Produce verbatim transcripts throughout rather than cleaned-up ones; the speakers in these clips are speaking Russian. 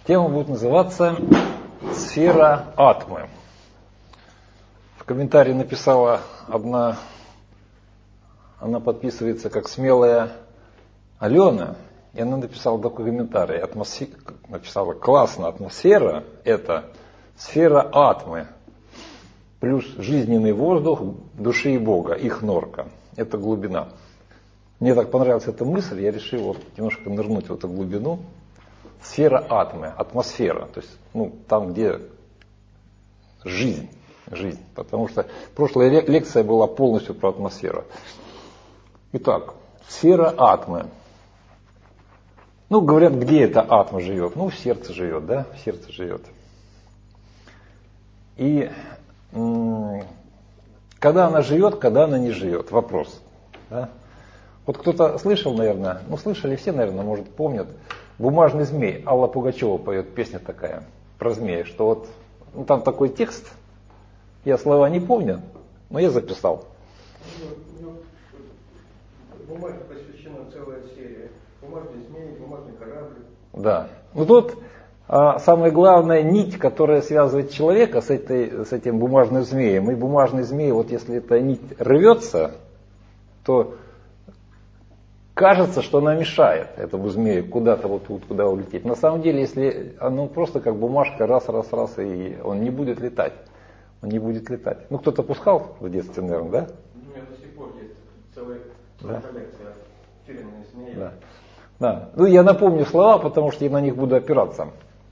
Тема будет называться «Сфера атмы». В комментарии написала одна, она подписывается как «Смелая Алена», и она написала такой комментарий, атмосфера, написала «Классно, атмосфера – это сфера атмы, плюс жизненный воздух души и Бога, их норка, это глубина». Мне так понравилась эта мысль, я решил вот немножко нырнуть в эту глубину. Сфера атмы, атмосфера, то есть ну, там, где жизнь, жизнь. Потому что прошлая лекция была полностью про атмосферу. Итак, сфера атмы. Ну, говорят, где эта атма живет? Ну, в сердце живет, да, в сердце живет. И м- когда она живет, когда она не живет? Вопрос. Да? Вот кто-то слышал, наверное, ну, слышали все, наверное, может, помнят, «Бумажный змей». Алла Пугачева поет, песня такая про змея, что вот ну, там такой текст, я слова не помню, но я записал. Бумаге посвящена целая серия. Бумажный змей, бумажный корабль. Да. Ну тут а, самая главная нить, которая связывает человека с, этой, с этим бумажным змеем. И бумажный змей, вот если эта нить рвется, то кажется, что она мешает этому змею куда-то вот тут, куда улететь. На самом деле, если оно просто как бумажка, раз, раз, раз, и он не будет летать. Он не будет летать. Ну, кто-то пускал в детстве, наверное, да? У меня до сих пор есть целая, да. целая коллекция фирменных змей. Да. Да. Ну, я напомню слова, потому что я на них буду опираться.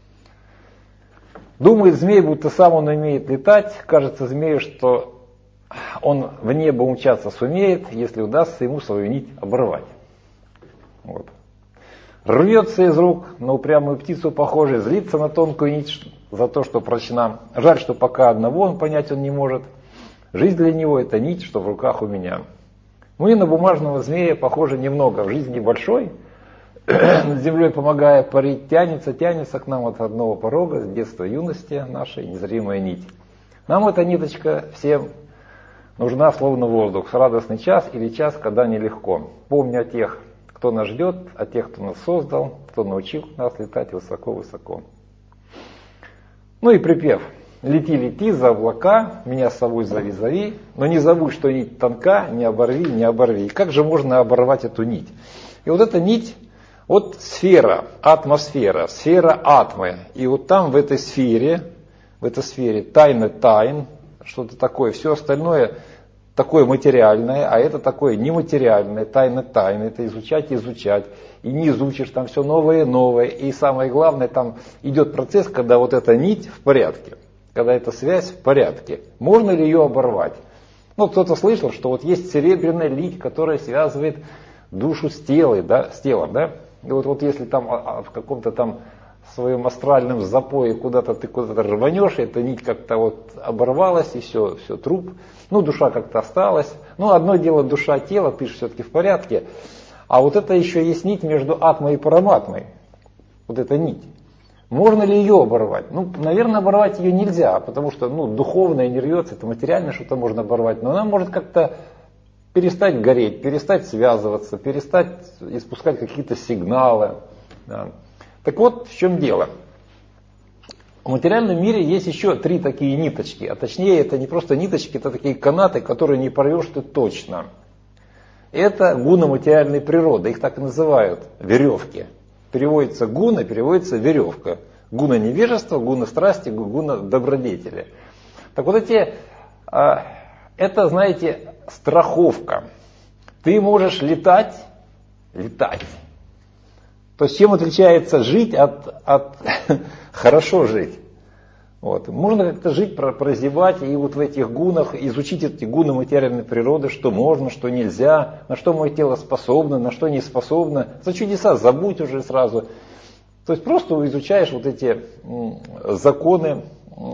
Думает змей, будто сам он умеет летать. Кажется змею, что он в небо умчаться сумеет, если удастся ему свою нить оборвать. Вот. Рвется из рук на упрямую птицу похожий, злится на тонкую нить за то, что прочна. Жаль, что пока одного он понять он не может. Жизнь для него это нить, что в руках у меня. Мы на бумажного змея похожи немного. В жизни большой, над землей помогая парить, тянется, тянется к нам от одного порога, с детства юности нашей незримая нить. Нам эта ниточка всем нужна, словно воздух, в радостный час или час, когда нелегко. Помни о тех, кто нас ждет, о тех, кто нас создал, кто научил нас летать высоко-высоко. Ну и припев. Лети, лети за облака, меня с собой зови, зови, но не забудь, что нить тонка, не оборви, не оборви. И как же можно оборвать эту нить? И вот эта нить, вот сфера, атмосфера, сфера атмы. И вот там в этой сфере, в этой сфере тайны тайн, что-то такое, все остальное такое материальное, а это такое нематериальное, тайны тайны, это изучать и изучать. И не изучишь, там все новое и новое. И самое главное, там идет процесс, когда вот эта нить в порядке, когда эта связь в порядке. Можно ли ее оборвать? Ну, кто-то слышал, что вот есть серебряная нить, которая связывает душу с телом, да, с телом, да? И вот, вот если там в каком-то там своем астральном запое куда-то ты куда-то рванешь, эта нить как-то вот оборвалась, и все, все, труп. Ну, душа как-то осталась. Ну, одно дело душа, тело, ты же все-таки в порядке. А вот это еще есть нить между атмой и параматмой. Вот эта нить. Можно ли ее оборвать? Ну, наверное, оборвать ее нельзя, потому что ну, духовное не рвется, это материально что-то можно оборвать. Но она может как-то перестать гореть, перестать связываться, перестать испускать какие-то сигналы. Да. Так вот, в чем дело. В материальном мире есть еще три такие ниточки, а точнее это не просто ниточки, это такие канаты, которые не порвешь ты точно. Это гуны материальной природы, их так и называют, веревки. Переводится гуна, переводится веревка. Гуна невежества, гуна страсти, гуна добродетели. Так вот эти, это, знаете, страховка. Ты можешь летать, летать. То есть чем отличается жить от, от хорошо жить? Вот. Можно как-то жить, прозябать и вот в этих гунах изучить эти гуны материальной природы, что можно, что нельзя, на что мое тело способно, на что не способно. За чудеса забудь уже сразу. То есть просто изучаешь вот эти законы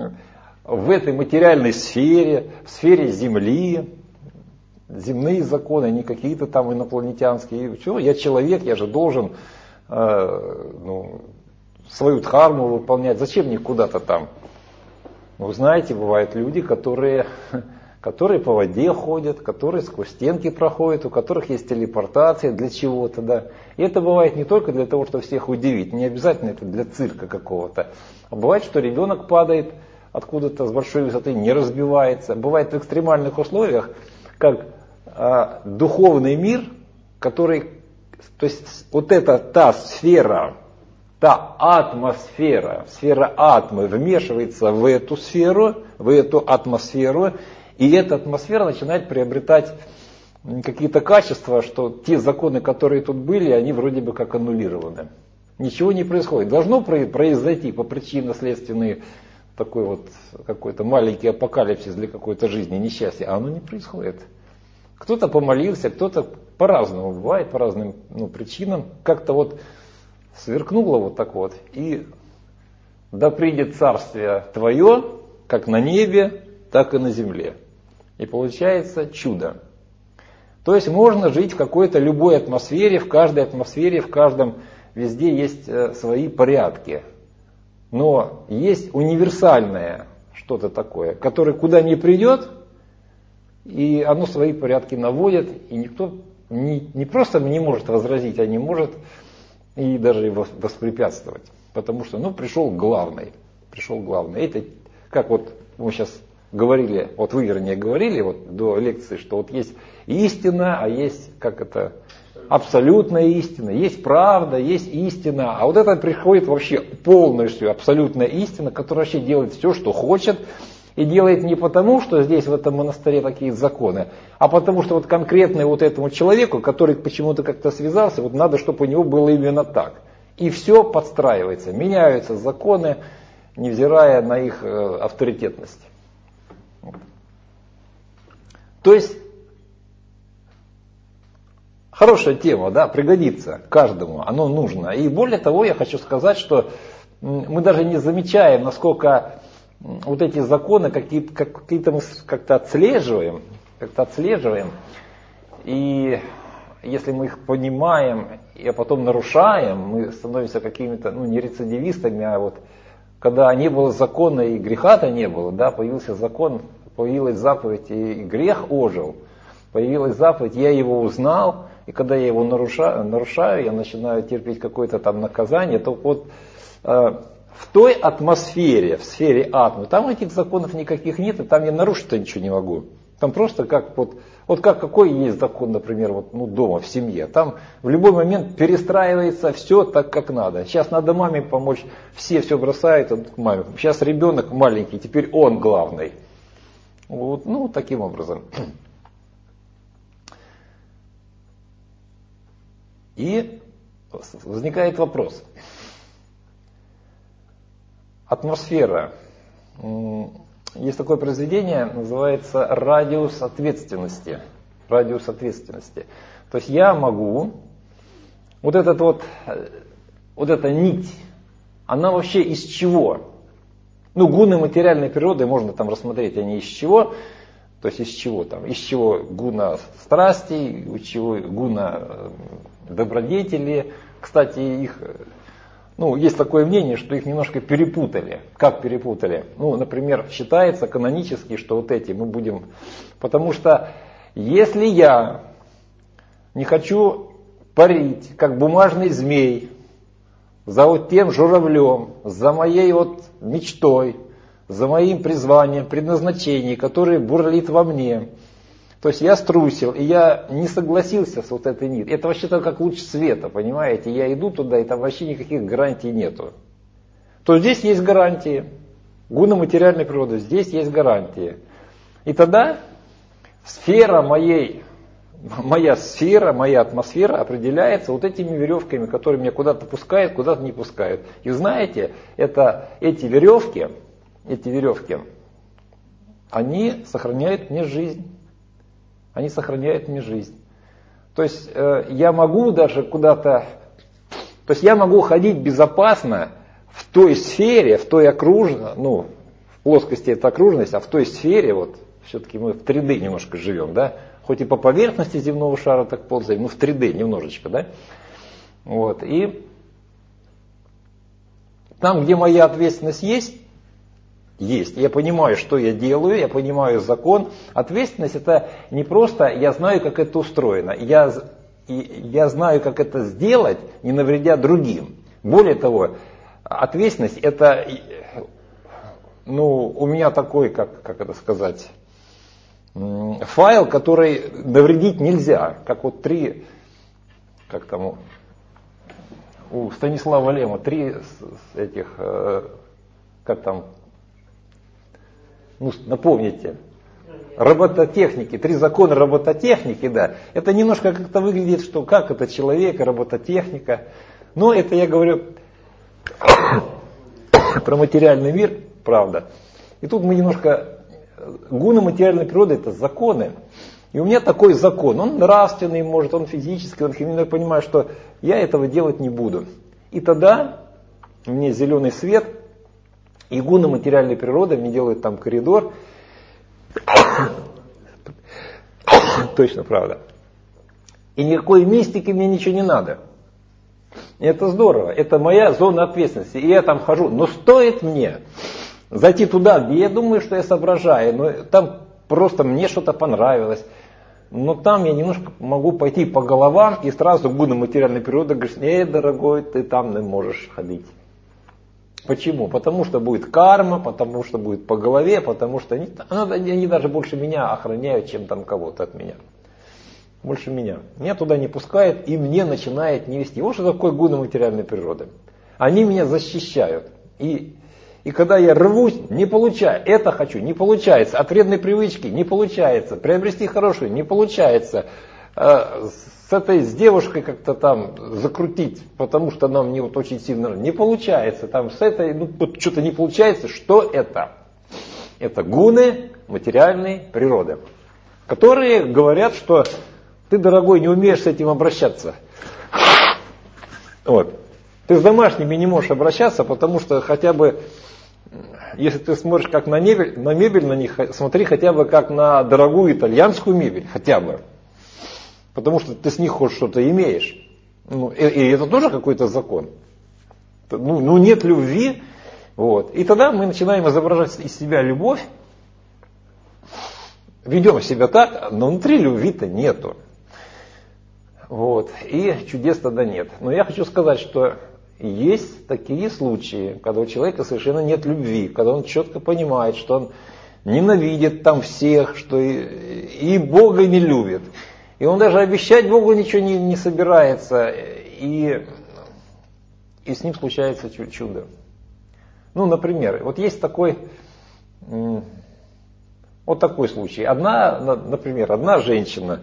в этой материальной сфере, в сфере Земли, земные законы, не какие-то там инопланетянские. Чего? Я человек, я же должен э, ну, свою дхарму выполнять. Зачем мне куда-то там? Ну, знаете, бывают люди, которые, которые по воде ходят, которые сквозь стенки проходят, у которых есть телепортация для чего-то, да. И это бывает не только для того, чтобы всех удивить, не обязательно это для цирка какого-то. А бывает, что ребенок падает откуда-то с большой высоты, не разбивается. Бывает в экстремальных условиях, как а, духовный мир, который, то есть вот эта та сфера, та атмосфера, сфера атмы вмешивается в эту сферу, в эту атмосферу, и эта атмосфера начинает приобретать какие-то качества, что те законы, которые тут были, они вроде бы как аннулированы. Ничего не происходит. Должно произойти по причинно-следственной такой вот какой-то маленький апокалипсис для какой-то жизни, несчастье, а оно не происходит. Кто-то помолился, кто-то по-разному бывает, по разным ну, причинам. Как-то вот сверкнуло вот так вот, и да придет царствие твое, как на небе, так и на земле. И получается чудо. То есть можно жить в какой-то любой атмосфере, в каждой атмосфере, в каждом, везде есть свои порядки. Но есть универсальное что-то такое, которое куда ни придет, и оно свои порядки наводит, и никто не, не просто не может возразить, а не может и даже его воспрепятствовать. Потому что, ну, пришел главный. Пришел главный. Это, как вот мы сейчас говорили, вот вы, вернее, говорили вот до лекции, что вот есть истина, а есть, как это, абсолютная истина, есть правда, есть истина. А вот это приходит вообще полностью абсолютная истина, которая вообще делает все, что хочет. И делает не потому, что здесь в этом монастыре такие законы, а потому что вот конкретно вот этому человеку, который почему-то как-то связался, вот надо, чтобы у него было именно так. И все подстраивается, меняются законы, невзирая на их э, авторитетность. То есть, хорошая тема, да, пригодится каждому, оно нужно. И более того, я хочу сказать, что мы даже не замечаем, насколько вот эти законы какие-то, какие-то мы как-то отслеживаем, как-то отслеживаем, и если мы их понимаем, и потом нарушаем, мы становимся какими-то, ну, не рецидивистами, а вот когда не было закона и греха-то не было, да, появился закон, появилась заповедь и грех ожил, появилась заповедь, я его узнал, и когда я его нарушаю, нарушаю я начинаю терпеть какое-то там наказание, то вот в той атмосфере, в сфере атмы, там этих законов никаких нет, и там я нарушить-то ничего не могу. Там просто как вот, вот как какой есть закон, например, вот, ну, дома, в семье. Там в любой момент перестраивается все так, как надо. Сейчас надо маме помочь, все все бросают к маме. Сейчас ребенок маленький, теперь он главный. Вот, ну, таким образом. И возникает вопрос. Атмосфера. Есть такое произведение, называется «Радиус ответственности». Радиус ответственности. То есть я могу, вот этот вот, вот эта нить, она вообще из чего? Ну, гуны материальной природы можно там рассмотреть, они из чего? То есть из чего там? Из чего гуна страстей, из чего гуна добродетели. Кстати, их... Ну, есть такое мнение, что их немножко перепутали. Как перепутали? Ну, например, считается канонически, что вот эти мы будем... Потому что если я не хочу парить, как бумажный змей, за вот тем журавлем, за моей вот мечтой, за моим призванием, предназначением, которое бурлит во мне, то есть я струсил, и я не согласился с вот этой нитью. Это вообще-то как луч света, понимаете? Я иду туда, и там вообще никаких гарантий нету. То здесь есть гарантии. Гуна материальной природы, здесь есть гарантии. И тогда сфера моей, моя сфера, моя атмосфера определяется вот этими веревками, которые меня куда-то пускают, куда-то не пускают. И знаете, это, эти веревки, эти веревки, они сохраняют мне жизнь. Они сохраняют мне жизнь. То есть э, я могу даже куда-то, то есть я могу ходить безопасно в той сфере, в той окружности, ну, в плоскости это окружность, а в той сфере, вот, все-таки мы в три дэ немножко живем, да, хоть и по поверхности земного шара так ползаем, но в три дэ немножечко, да, вот, и там, где моя ответственность есть, есть. Я понимаю, что я делаю, я понимаю закон. Ответственность это не просто я знаю, как это устроено. Я, я знаю, как это сделать, не навредя другим. Более того, ответственность это, ну, у меня такой, как, как это сказать, файл, который навредить нельзя. Как вот три, как там у Станислава Лема, три этих, как там, ну, напомните, робототехники, три закона робототехники, да. Это немножко как-то выглядит, что как это человек, робототехника. Но это я говорю про материальный мир, правда. И тут мы немножко, гуны материальной природы это законы. И у меня такой закон, он нравственный, может, он физический, он химический, но я понимаю, что я этого делать не буду. И тогда мне зеленый свет, и гуны материальной природы мне делают там коридор. Точно, правда. И никакой мистики мне ничего не надо. И это здорово, это моя зона ответственности, и я там хожу. Но стоит мне зайти туда, где я думаю, что я соображаю, но там просто мне что-то понравилось. Но там я немножко могу пойти по головам, и сразу гуны материальной природы говорят: эй, дорогой, ты там не можешь ходить. Почему? Потому что будет карма, потому что будет по голове, потому что они, они даже больше меня охраняют, чем там кого-то от меня. Больше меня. Меня туда не пускают, и мне начинает не вести. Вот что такое гуны материальной природы. Они меня защищают. И, и когда я рвусь, не получаю. Это хочу, не получается. От вредной привычки не получается. Приобрести хорошую не получается. С этой, с девушкой как-то там закрутить, потому что она мне вот очень сильно не получается. Там с этой, ну вот что-то не получается. Что это? Это гуны материальной природы, которые говорят, что ты, дорогой, не умеешь с этим обращаться. Вот. Ты с домашними не можешь обращаться, потому что хотя бы, если ты смотришь как на мебель, на мебель на них, смотри хотя бы как на дорогую итальянскую мебель, хотя бы. Потому что ты с них хоть что-то имеешь. Ну, и, и это тоже какой-то закон. Ну, ну нет любви. Вот. И тогда мы начинаем изображать из себя любовь. Ведем себя так, но внутри любви-то нету. Вот. И чудес тогда нет. Но я хочу сказать, что есть такие случаи, когда у человека совершенно нет любви, когда он четко понимает, что он ненавидит там всех, что и, и Бога не любит. И он даже обещать Богу ничего не, не собирается, и, и с ним случается чудо. Ну, например, вот есть такой, вот такой случай. Одна, например, одна женщина,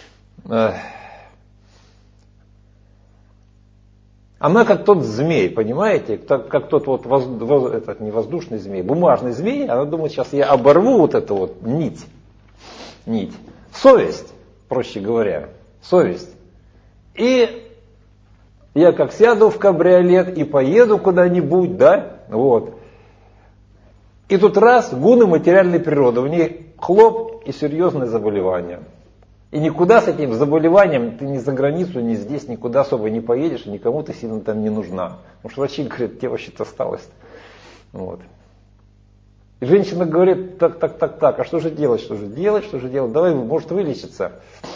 она как тот змей, понимаете, как тот вот, воз, воз, этот не воздушный змей, бумажный змей, она думает, сейчас я оборву вот эту вот нить, нить, совесть. Проще говоря, совесть. И я как сяду в кабриолет и поеду куда-нибудь, да, вот. И тут раз, гуны материальной природы, в ней хлоп и серьезное заболевание. И никуда с этим заболеванием ты ни за границу, ни здесь, никуда особо не поедешь, и никому ты сильно там не нужна. Потому что врачи говорят, тебе вообще-то осталось. Вот. И женщина говорит, так, так, так, так, а что же делать, что же делать, что же делать, давай, может, вылечиться.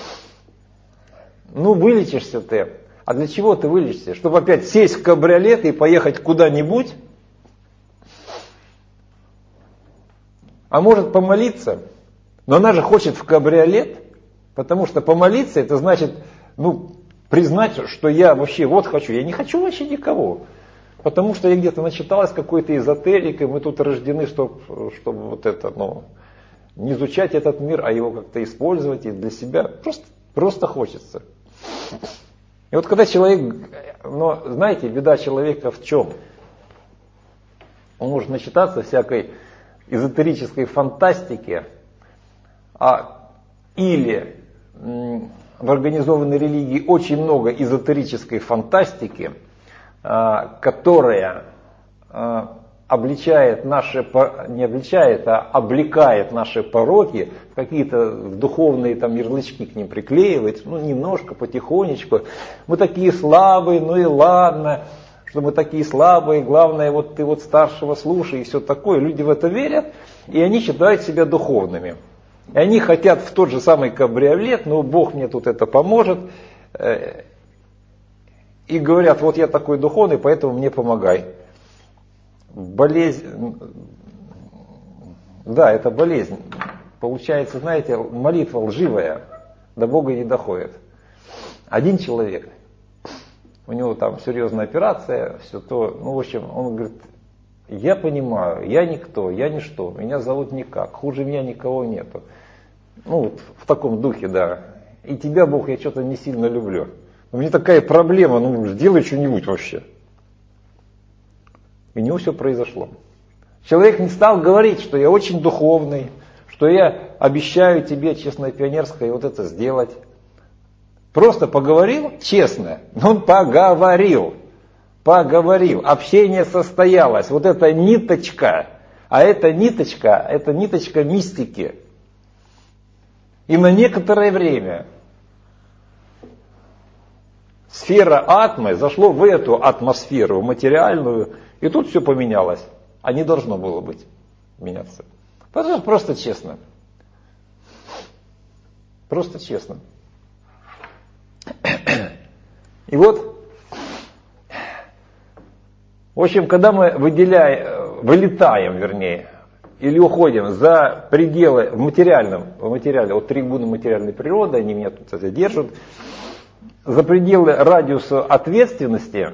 Ну, вылечишься ты. А для чего ты вылечишься? Чтобы опять сесть в кабриолет и поехать куда-нибудь? А может помолиться? Но она же хочет в кабриолет, потому что помолиться, это значит, ну, признать, что я вообще вот хочу, я не хочу вообще никого. Потому что я где-то начиталась какой-то эзотерикой, мы тут рождены, чтобы, чтобы вот это, ну, не изучать этот мир, а его как-то использовать и для себя. Просто, просто хочется. И вот когда человек, но знаете, беда человека в чем? Он может начитаться всякой эзотерической фантастики, а, или м, в организованной религии очень много эзотерической фантастики, которая обличает наши, не обличает, а облекает наши пороки, в какие-то духовные там ярлычки к ним приклеивает, ну немножко, потихонечку. Мы такие слабые, ну и ладно, что мы такие слабые, главное, вот ты вот старшего слушай и все такое. Люди в это верят, и они считают себя духовными. И они хотят в тот же самый кабриолет, но Бог мне тут это поможет. И говорят, вот я такой духовный, поэтому мне помогай. Болезнь, да, это болезнь. Получается, знаете, молитва лживая, до Бога не доходит. Один человек, у него там серьезная операция, все то, ну в общем, он говорит, я понимаю, я никто, я ничто, меня зовут никак, хуже меня никого нету. Ну вот в таком духе, да. И тебя, Бог, я что-то не сильно люблю. У меня такая проблема, ну сделай что-нибудь вообще. И у него все произошло. Человек не стал говорить, что я очень духовный, что я обещаю тебе, честное пионерское, вот это сделать. Просто поговорил честно, но он поговорил, поговорил, общение состоялось. Вот эта ниточка, а эта ниточка, это ниточка мистики. И на некоторое время сфера атмы зашло в эту атмосферу, в материальную, и тут все поменялось. А не должно было быть меняться. Потому что просто честно. Просто честно. И вот, в общем, когда мы выделяем, вылетаем, вернее, или уходим за пределы в материальном, в материале, вот три гуна материальной природы, они меня тут это держат, за пределы радиуса ответственности,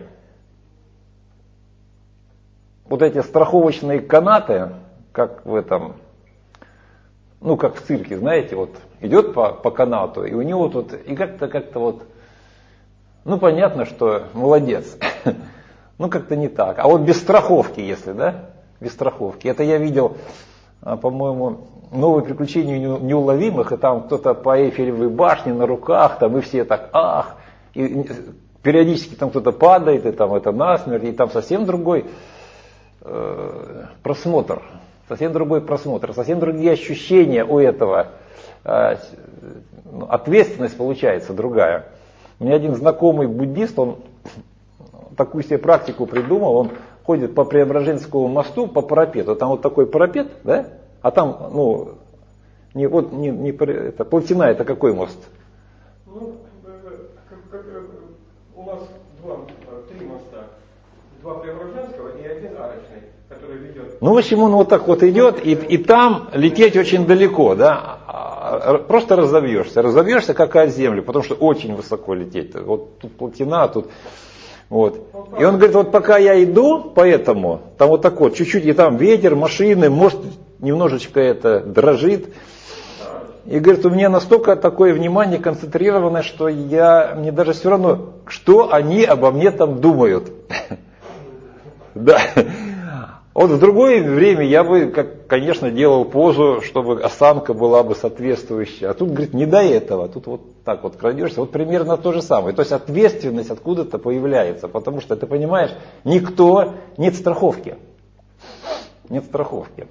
вот эти страховочные канаты, как в этом, ну как в цирке, знаете, вот идет по, по канату, и у него тут, и как-то, как-то вот, ну понятно, что молодец, ну как-то не так. А вот без страховки, если, да, без страховки. Это я видел, по-моему, новые приключения неуловимых, и там кто-то по Эйфелевой башне на руках, там и все так, ах, и периодически там кто-то падает, и там это насмерть, и там совсем другой э, просмотр, совсем другой просмотр, совсем другие ощущения у этого, э, ответственность получается другая. У меня один знакомый буддист, он такую себе практику придумал, он ходит по Преображенскому мосту, по парапету, там вот такой парапет, да, а там, ну, не, вот, не, не, это, Плотина, это какой мост? Ну, как, как, у нас два, три моста, два Преображенского и один арочный, который ведет. Ну, в общем, он вот так вот идет, и, и там лететь очень далеко, да, просто разобьешься, разобьешься как от земли, потому что очень высоко лететь, вот тут Плотина, тут... Вот. И он говорит, вот пока я иду по этому, там вот так вот, чуть-чуть, и там ветер, машины, мост немножечко это дрожит. И говорит, у меня настолько такое внимание концентрированное, что я, мне даже все равно, что они обо мне там думают. Да. Вот в другое время я бы, как, конечно, делал позу, чтобы осанка была бы соответствующая. А тут, говорит, не до этого. Тут вот так вот крадешься. Вот примерно то же самое. То есть ответственность откуда-то появляется. Потому что, ты понимаешь, никто, нет страховки. Нет страховки.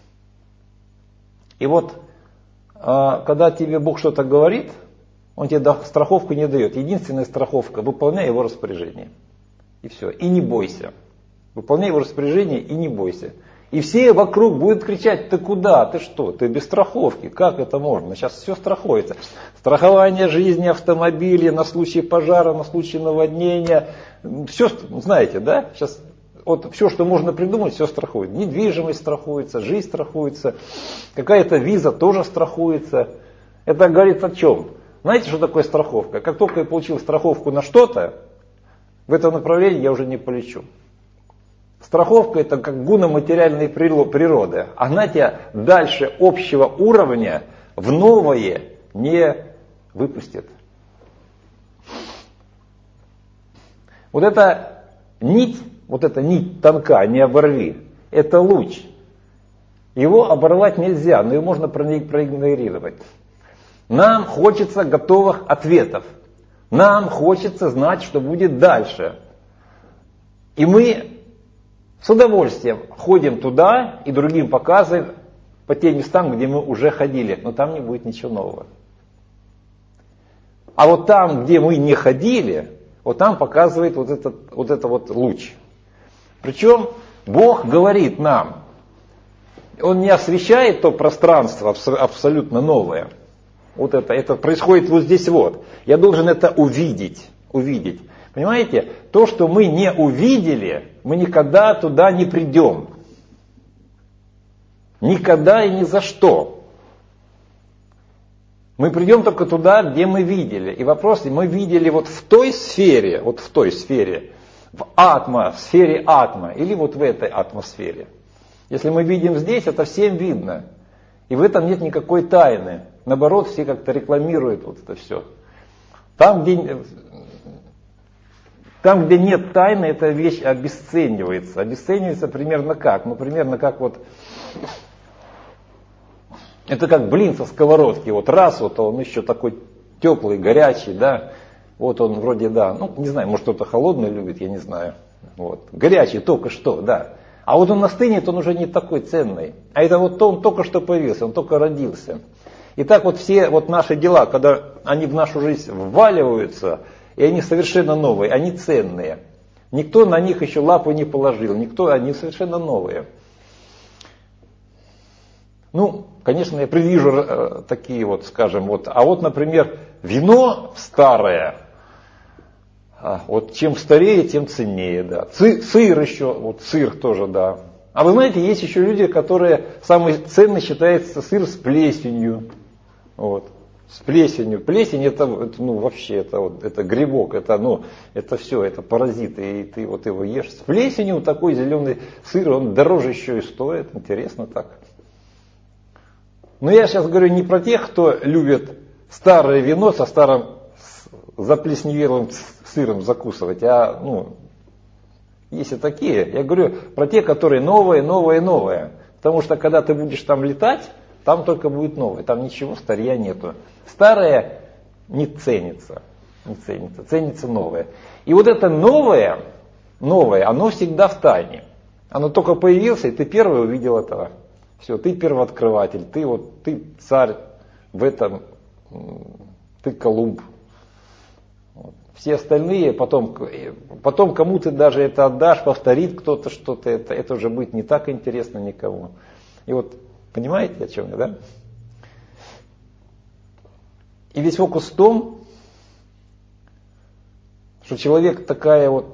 И вот, когда тебе Бог что-то говорит, Он тебе страховку не дает. Единственная страховка – выполняй Его распоряжение. И все. И не бойся. Выполняй его распоряжение и не бойся. И все вокруг будут кричать, ты куда, ты что, ты без страховки, как это можно? Сейчас все страхуется. Страхование жизни, автомобиля, на случай пожара, на случай наводнения. Все, знаете, да? Сейчас вот все, что можно придумать, все страхует. Недвижимость страхуется, жизнь страхуется, какая-то виза тоже страхуется. Это говорит о чем? Знаете, что такое страховка? Как только я получил страховку на что-то, в этом направлении я уже не полечу. Страховка это как гуна материальной природы. Она тебя дальше общего уровня в новое не выпустит. Вот эта нить, вот эта нить тонка, не оборви, это луч. Его оборвать нельзя, но его можно проигнорировать. Нам хочется готовых ответов. Нам хочется знать, что будет дальше. И мы с удовольствием ходим туда и другим показываем по тем местам, где мы уже ходили, но там не будет ничего нового. А вот там, где мы не ходили, вот там показывает вот этот вот, это вот луч. Причем Бог говорит нам, Он не освещает то пространство абсолютно новое. Вот это, это происходит вот здесь вот. Я должен это увидеть, увидеть. Понимаете, то, что мы не увидели, мы никогда туда не придем. Никогда и ни за что. Мы придем только туда, где мы видели. И вопрос, мы видели вот в той сфере, вот в той сфере, в атма, в сфере атма, или вот в этой атмосфере. Если мы видим здесь, это всем видно. И в этом нет никакой тайны. Наоборот, все как-то рекламируют вот это все. Там, где, там, где нет тайны, эта вещь обесценивается. Обесценивается примерно как? Ну, примерно как вот... Это как блин со сковородки. Вот раз, вот он еще такой теплый, горячий, да. Вот он вроде, да, ну, не знаю, может кто-то холодный любит, я не знаю. Вот. Горячий только что, да. А вот он остынет, он уже не такой ценный. А это вот он только что появился, он только родился. И так вот все вот наши дела, когда они в нашу жизнь вваливаются, и они совершенно новые, они ценные. Никто на них еще лапу не положил, никто, они совершенно новые. Ну, конечно, я предвижу э, такие вот, скажем, вот. А вот, например, вино старое, а, вот чем старее, тем ценнее, да. Цы, сыр еще, вот сыр тоже, да. А вы знаете, есть еще люди, которые, самый ценный считается сыр с плесенью. Вот. С плесенью. Плесень это, это ну, вообще, это, вот, это грибок, это, ну, это все, это паразиты, и ты вот его ешь. С плесенью такой зеленый сыр, он дороже еще и стоит, интересно так. Но я сейчас говорю не про тех, кто любит старое вино со старым заплесневелым сыром закусывать, а, ну, есть и такие. Я говорю про те, которые новые, новые, новые. Потому что когда ты будешь там летать, там только будет новое, там ничего старья нету. Старое не ценится, не ценится, ценится новое. И вот это новое, новое, оно всегда в тайне. Оно только появилось, и ты первый увидел этого. Все, ты первооткрыватель, ты вот, ты царь в этом, ты Колумб. Вот. Все остальные потом, потом кому ты даже это отдашь, повторит кто-то что-то, это, это уже будет не так интересно никому. И вот, понимаете, о чем я, да? И весь фокус в том, что человек такая вот,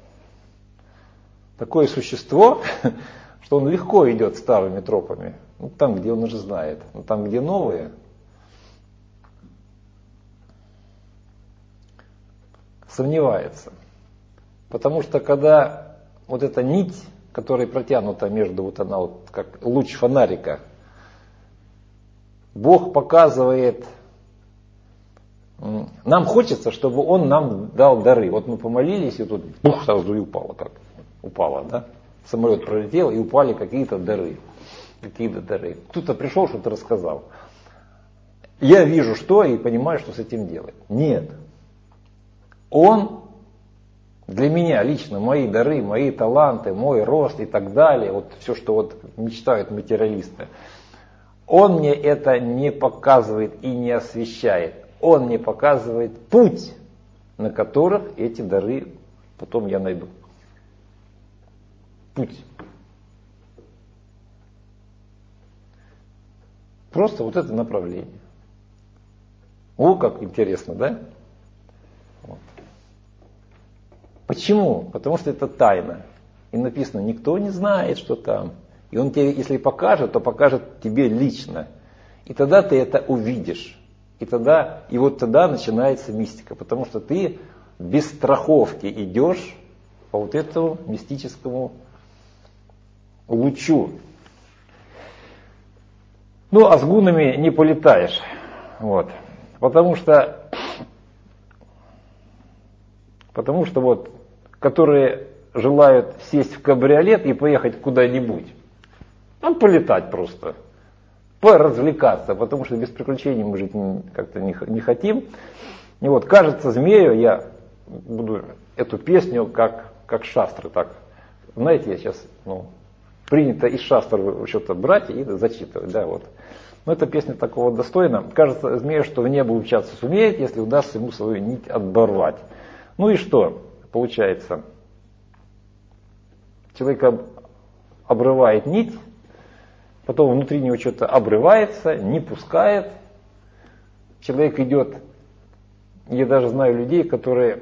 такое существо, что он легко идет старыми тропами. Ну, там, где он уже знает. Но там, где новые, сомневается. Потому что когда вот эта нить, которая протянута между, вот она вот как луч фонарика, Бог показывает, нам хочется, чтобы Он нам дал дары. Вот мы помолились, и тут бух, сразу и упало, как упало, да? Самолет пролетел, и упали какие-то дары. Какие-то дары. Кто-то пришел, что-то рассказал. Я вижу что и понимаю, что с этим делать. Нет. Он для меня лично, мои дары, мои таланты, мой рост и так далее, вот все, что вот мечтают материалисты, он мне это не показывает и не освещает. Он мне показывает путь, на которых эти дары потом я найду. Путь. Просто вот это направление. О, как интересно, да? Вот. Почему? Потому что это тайна. И написано, никто не знает, что там. И он тебе, если покажет, то покажет тебе лично. И тогда ты это увидишь. И тогда, и вот тогда начинается мистика. Потому что ты без страховки идешь по вот этому мистическому лучу. Ну, а с гунами не полетаешь. Вот. Потому что, потому что вот, которые желают сесть в кабриолет и поехать куда-нибудь, там полетать просто, поразвлекаться, потому что без приключений мы жить как-то не, не хотим. И вот, кажется, змею, я буду эту песню как, как шастры, так, знаете, я сейчас, ну, принято из шастр что-то брать и зачитывать, да, вот. Но эта песня такого достойна. Кажется, змею, что в небо умчаться сумеет, если удастся ему свою нить оборвать. Ну и что получается? Человек обрывает нить, потом внутри него что-то обрывается, не пускает. Человек идет, я даже знаю людей, которые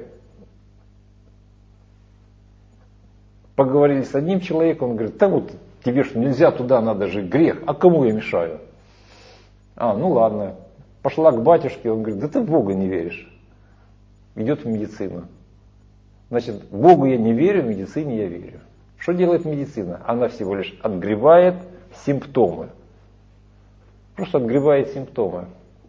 поговорили с одним человеком, он говорит, да вот тебе что, нельзя туда, надо же грех, а кому я мешаю? А, ну ладно. Пошла к батюшке, он говорит, да ты в Бога не веришь. Идет в медицину. Значит, Богу я не верю, в медицине я верю. Что делает медицина? Она всего лишь отгребает симптомы. Просто отгребает симптомы.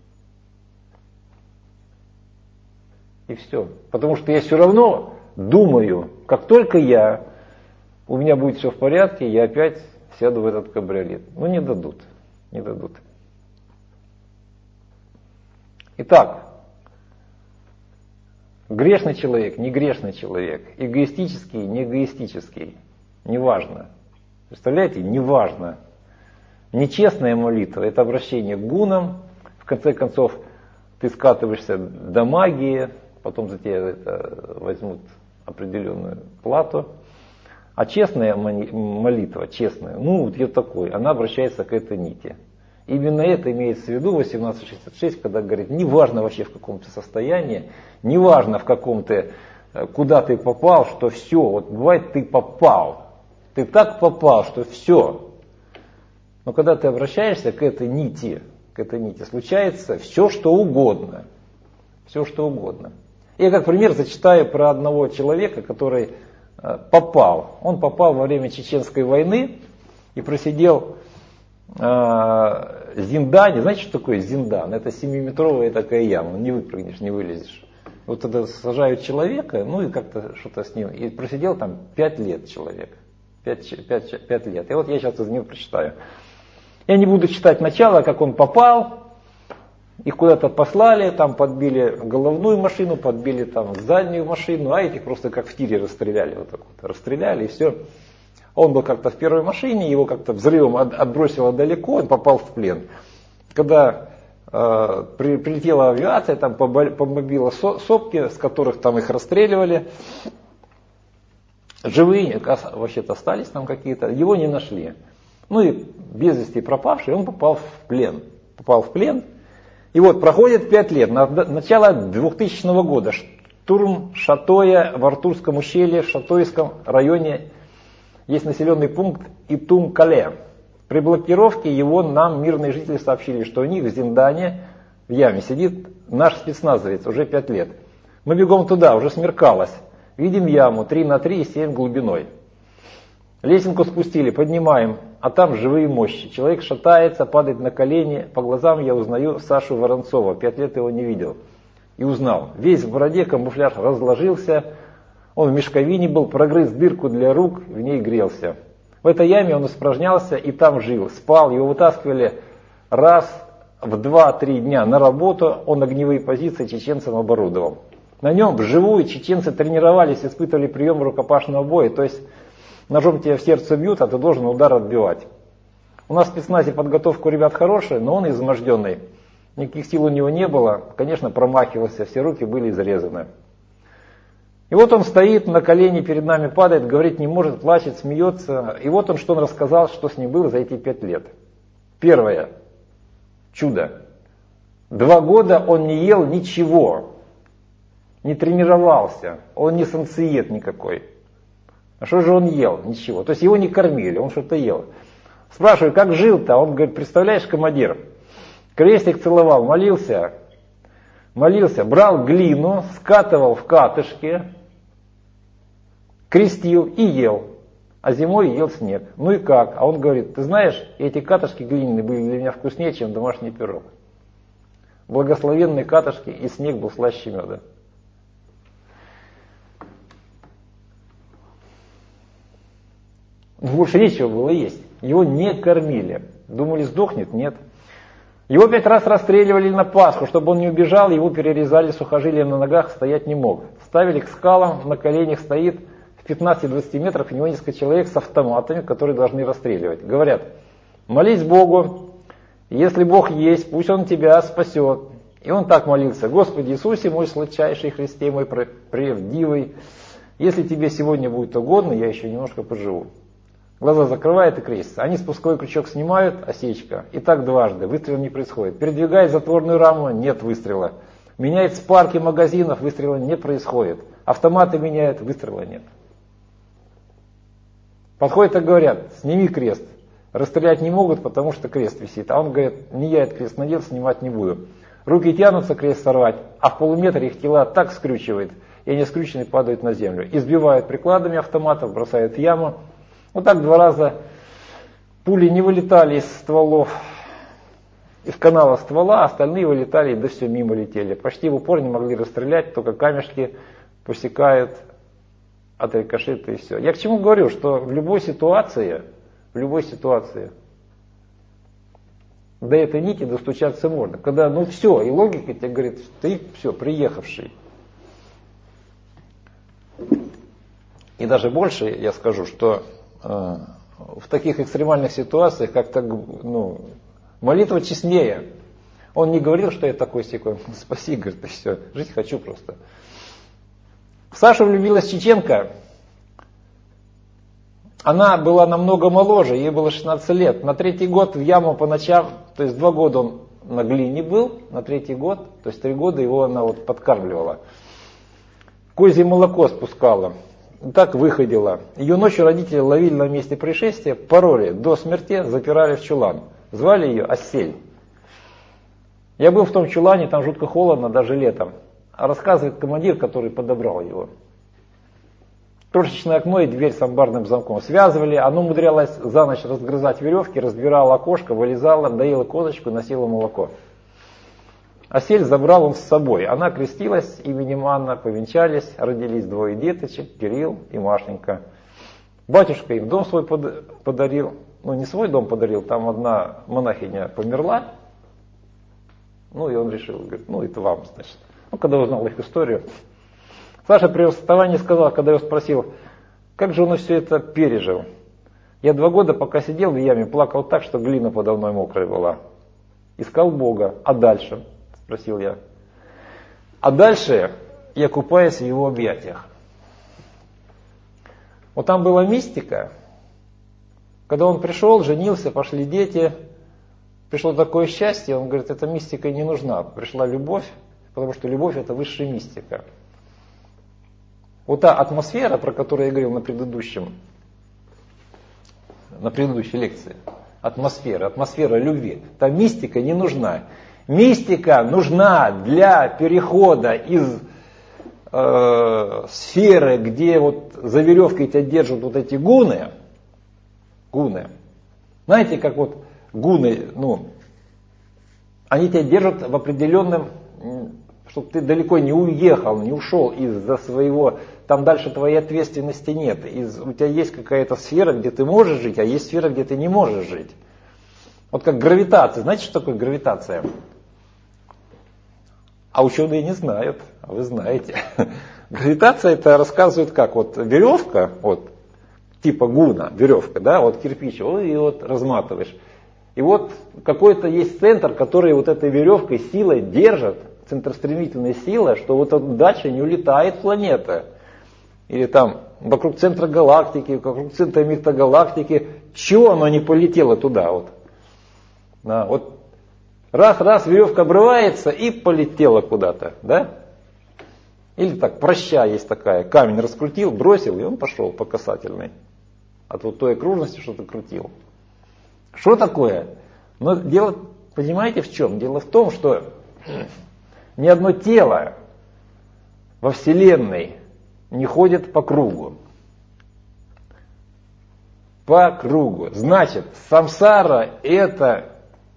И все. Потому что я все равно думаю, как только я, у меня будет все в порядке, я опять сяду в этот кабриолет. Ну не дадут. Не дадут. Итак, грешный человек, не грешный человек, эгоистический, не эгоистический, неважно. Представляете, неважно. Нечестная молитва – это обращение к гунам, в конце концов ты скатываешься до магии, потом за тебя это возьмут определенную плату. А честная молитва, честная, ну вот я такой, она обращается к этой нити. Именно это имеется в виду восемнадцать шестьдесят шесть, когда говорит, неважно вообще в каком ты состоянии, неважно в каком ты, куда ты попал, что все, вот бывает ты попал, ты так попал, что все. Но когда ты обращаешься к этой нити, к этой нити, случается все, что угодно. Все, что угодно. Я как пример зачитаю про одного человека, который попал. Он попал во время Чеченской войны и просидел в Зиндане. Знаете, что такое Зиндан? Это семиметровая такая яма, не выпрыгнешь, не вылезешь. Вот тогда сажают человека, ну и как-то что-то с ним. И просидел там пять лет человек. пять лет. И вот я сейчас из него прочитаю. Я не буду читать начало, как он попал. Их куда-то послали, там подбили головную машину, подбили там заднюю машину, а этих просто как в тире расстреляли. Вот так вот. Расстреляли и все. Он был как-то в первой машине, его как-то взрывом отбросило далеко, он попал в плен. Когда э, при, прилетела авиация, там побомбила со, сопки, с которых там их расстреливали. Живые вообще-то остались там какие-то, его не нашли. Ну и без вести пропавший, он попал в плен. Попал в плен. И вот проходит пять лет, на, начало двухтысячного года, штурм Шатоя в Артурском ущелье, в Шатойском районе есть населенный пункт Итум-Кале. При блокировке его нам мирные жители сообщили, что у них в Зиндане, в яме, сидит наш спецназовец уже пять лет. Мы бегом туда, уже смеркалось. Видим яму три на три и семь глубиной. Лесенку спустили, поднимаем, а там живые мощи. Человек шатается, падает на колени. По глазам я узнаю Сашу Воронцова. Пять лет его не видел. И узнал. Весь в бороде, камуфляж разложился. Он в мешковине был, прогрыз дырку для рук, в ней грелся. В этой яме он испражнялся и там жил. Спал, его вытаскивали раз в два-три дня на работу. Он огневые позиции чеченцам оборудовал. На нем вживую чеченцы тренировались, испытывали прием рукопашного боя. То есть ножом тебя в сердце бьют, а ты должен удар отбивать. У нас в спецназе подготовка у ребят хорошая, но он изможденный. Никаких сил у него не было. Конечно, промахивался, все руки были изрезаны. И вот он стоит, на колени перед нами падает, говорить не может, плачет, смеется. И вот он, что он рассказал, что с ним было за эти пять лет. Первое. Чудо. Два года он не ел ничего. Не тренировался. Он не санциет никакой. А что же он ел? Ничего. То есть его не кормили, он что-то ел. Спрашиваю, как жил-то? Он говорит, представляешь, командир, крестик целовал, молился, молился, брал глину, скатывал в катышки, крестил и ел. А зимой ел снег. Ну и как? А он говорит, ты знаешь, эти катышки глиняные были для меня вкуснее, чем домашний пирог. Благословенные катышки, и снег был слаще меда. Больше нечего было есть. Его не кормили. Думали, сдохнет? Нет. Его пять раз расстреливали на Пасху. Чтобы он не убежал, его перерезали сухожилия на ногах, стоять не мог. Ставили к скалам, на коленях стоит в пятнадцати-двадцати метрах, у него несколько человек с автоматами, которые должны расстреливать. Говорят, молись Богу, если Бог есть, пусть Он тебя спасет. И он так молился, Господи Иисусе, мой сладчайший Христе, мой правдивый, Если тебе сегодня будет угодно, я еще немножко поживу. Глаза закрывает и крестится. Они спусковой крючок снимают, осечка. И так дважды. Выстрел не происходит. Передвигает затворную раму, нет выстрела. Меняет спарки магазинов, выстрела не происходит. Автоматы меняют, выстрела нет. Подходят и говорят, сними крест. Расстрелять не могут, потому что крест висит. А он говорит, не я этот крест надел, снимать не буду. Руки тянутся крест сорвать, а в полуметре их тела так скрючивает, и они скрюченные падают на землю. Избивают прикладами автоматов, бросают в яму. Вот так два раза пули не вылетали из стволов, из канала ствола, а остальные вылетали, да все мимо летели. Почти в упор не могли расстрелять, только камешки посекают от рикошета и все. Я к чему говорю, что в любой ситуации, в любой ситуации до этой нити достучаться можно. Когда, ну все, и логика тебе говорит, ты все, приехавший. И даже больше я скажу, что э, в таких экстремальных ситуациях, как так, ну, молитва честнее. Он не говорил, что я такой секой. Спаси, говорит, и все, жить хочу просто. В Сашу влюбилась чеченка. Она была намного моложе, ей было шестнадцать лет. На третий год в яму по ночам, то есть два года он на глине был, на третий год, то есть три года его она вот подкармливала. Козье молоко спускала. Так выходила. Ее ночью родители ловили на месте происшествия, пороли до смерти, запирали в чулан. Звали ее Осель. Я был в том чулане, там жутко холодно, даже летом. А рассказывает командир, который подобрал его. Крошечное окно и дверь с амбарным замком связывали. Оно умудрялось за ночь разгрызать веревки, разбирало окошко, вылезало, доела козочку, носила молоко. Осель забрал он с собой. Она крестилась именем Анна, повенчались, родились двое деточек, Кирилл и Машенька. Батюшка им дом свой подарил. Ну, не свой дом подарил, там одна монахиня померла. Ну, и он решил, говорит, ну, это вам, значит. Ну, когда узнал их историю. Саша при расставании сказал, когда я его спросил, как же он все это пережил. Я два года, пока сидел в яме, плакал так, что глина подо мной мокрая была. Искал Бога. А дальше? Спросил я. А дальше я купаюсь в его объятиях. Вот там была мистика. Когда он пришел, женился, пошли дети, пришло такое счастье, он говорит, эта мистика не нужна. Пришла любовь, потому что любовь это высшая мистика. Вот та атмосфера, про которую я говорил на предыдущем, на предыдущей лекции, атмосфера, атмосфера любви, та мистика не нужна. Мистика нужна для перехода из э, сферы, где вот за веревкой тебя держат вот эти гуны, гуны. Знаете, как вот гуны, ну, они тебя держат в определенном, чтобы ты далеко не уехал, не ушел из-за своего, там дальше твоей ответственности нет. Из, у тебя есть какая-то сфера, где ты можешь жить, а есть сфера, где ты не можешь жить. Вот как гравитация. Знаете, что такое гравитация? А ученые не знают, а вы знаете. Гравитация это рассказывает как, вот веревка, вот, типа гуна, веревка, да, вот кирпич, и вот разматываешь. И вот какой-то есть центр, который вот этой веревкой силой держит, центростремительная сила, что вот дальше не улетает планета. Или там вокруг центра галактики, вокруг центра микрогалактики, чего оно не полетело туда вот. Да, вот раз-раз веревка обрывается и полетела куда-то, да? Или так, проща есть такая, камень раскрутил, бросил, и он пошел по касательной. От вот той окружности что-то крутил. Что такое? Но дело, понимаете в чем? Дело в том, что ни одно тело во Вселенной не ходит по кругу. По кругу. Значит, самсара это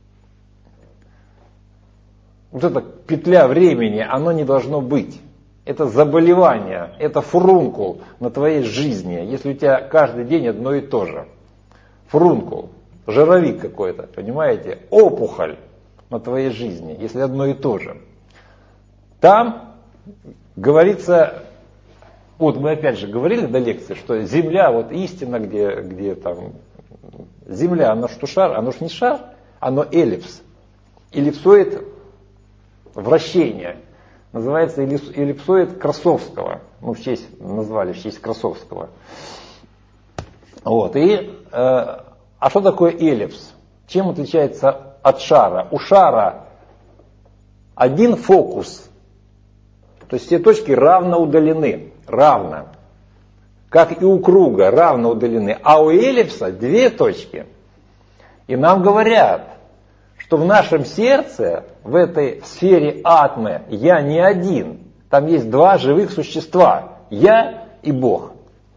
вот эта петля времени, оно не должно быть. Это заболевание, это фурункул на твоей жизни, если у тебя каждый день одно и то же. Фурункул, жировик какой-то, понимаете? Опухоль на твоей жизни, если одно и то же. Там говорится, вот мы опять же говорили до лекции, что Земля, вот истина, где, где там, Земля, оно что шар, оно ж не шар, оно эллипс. Эллипсоид вращение. называется эллипсоид Красовского. Ну, в честь, назвали в честь Красовского. Вот. И, э, а что такое эллипс? Чем отличается от шара? У шара один фокус. То есть все точки равно удалены. Равно. Как и у круга равно удалены. А у эллипса две точки. И нам говорят, что в нашем сердце, в этой сфере атмы, я не один. Там есть два живых существа. Я и Бог.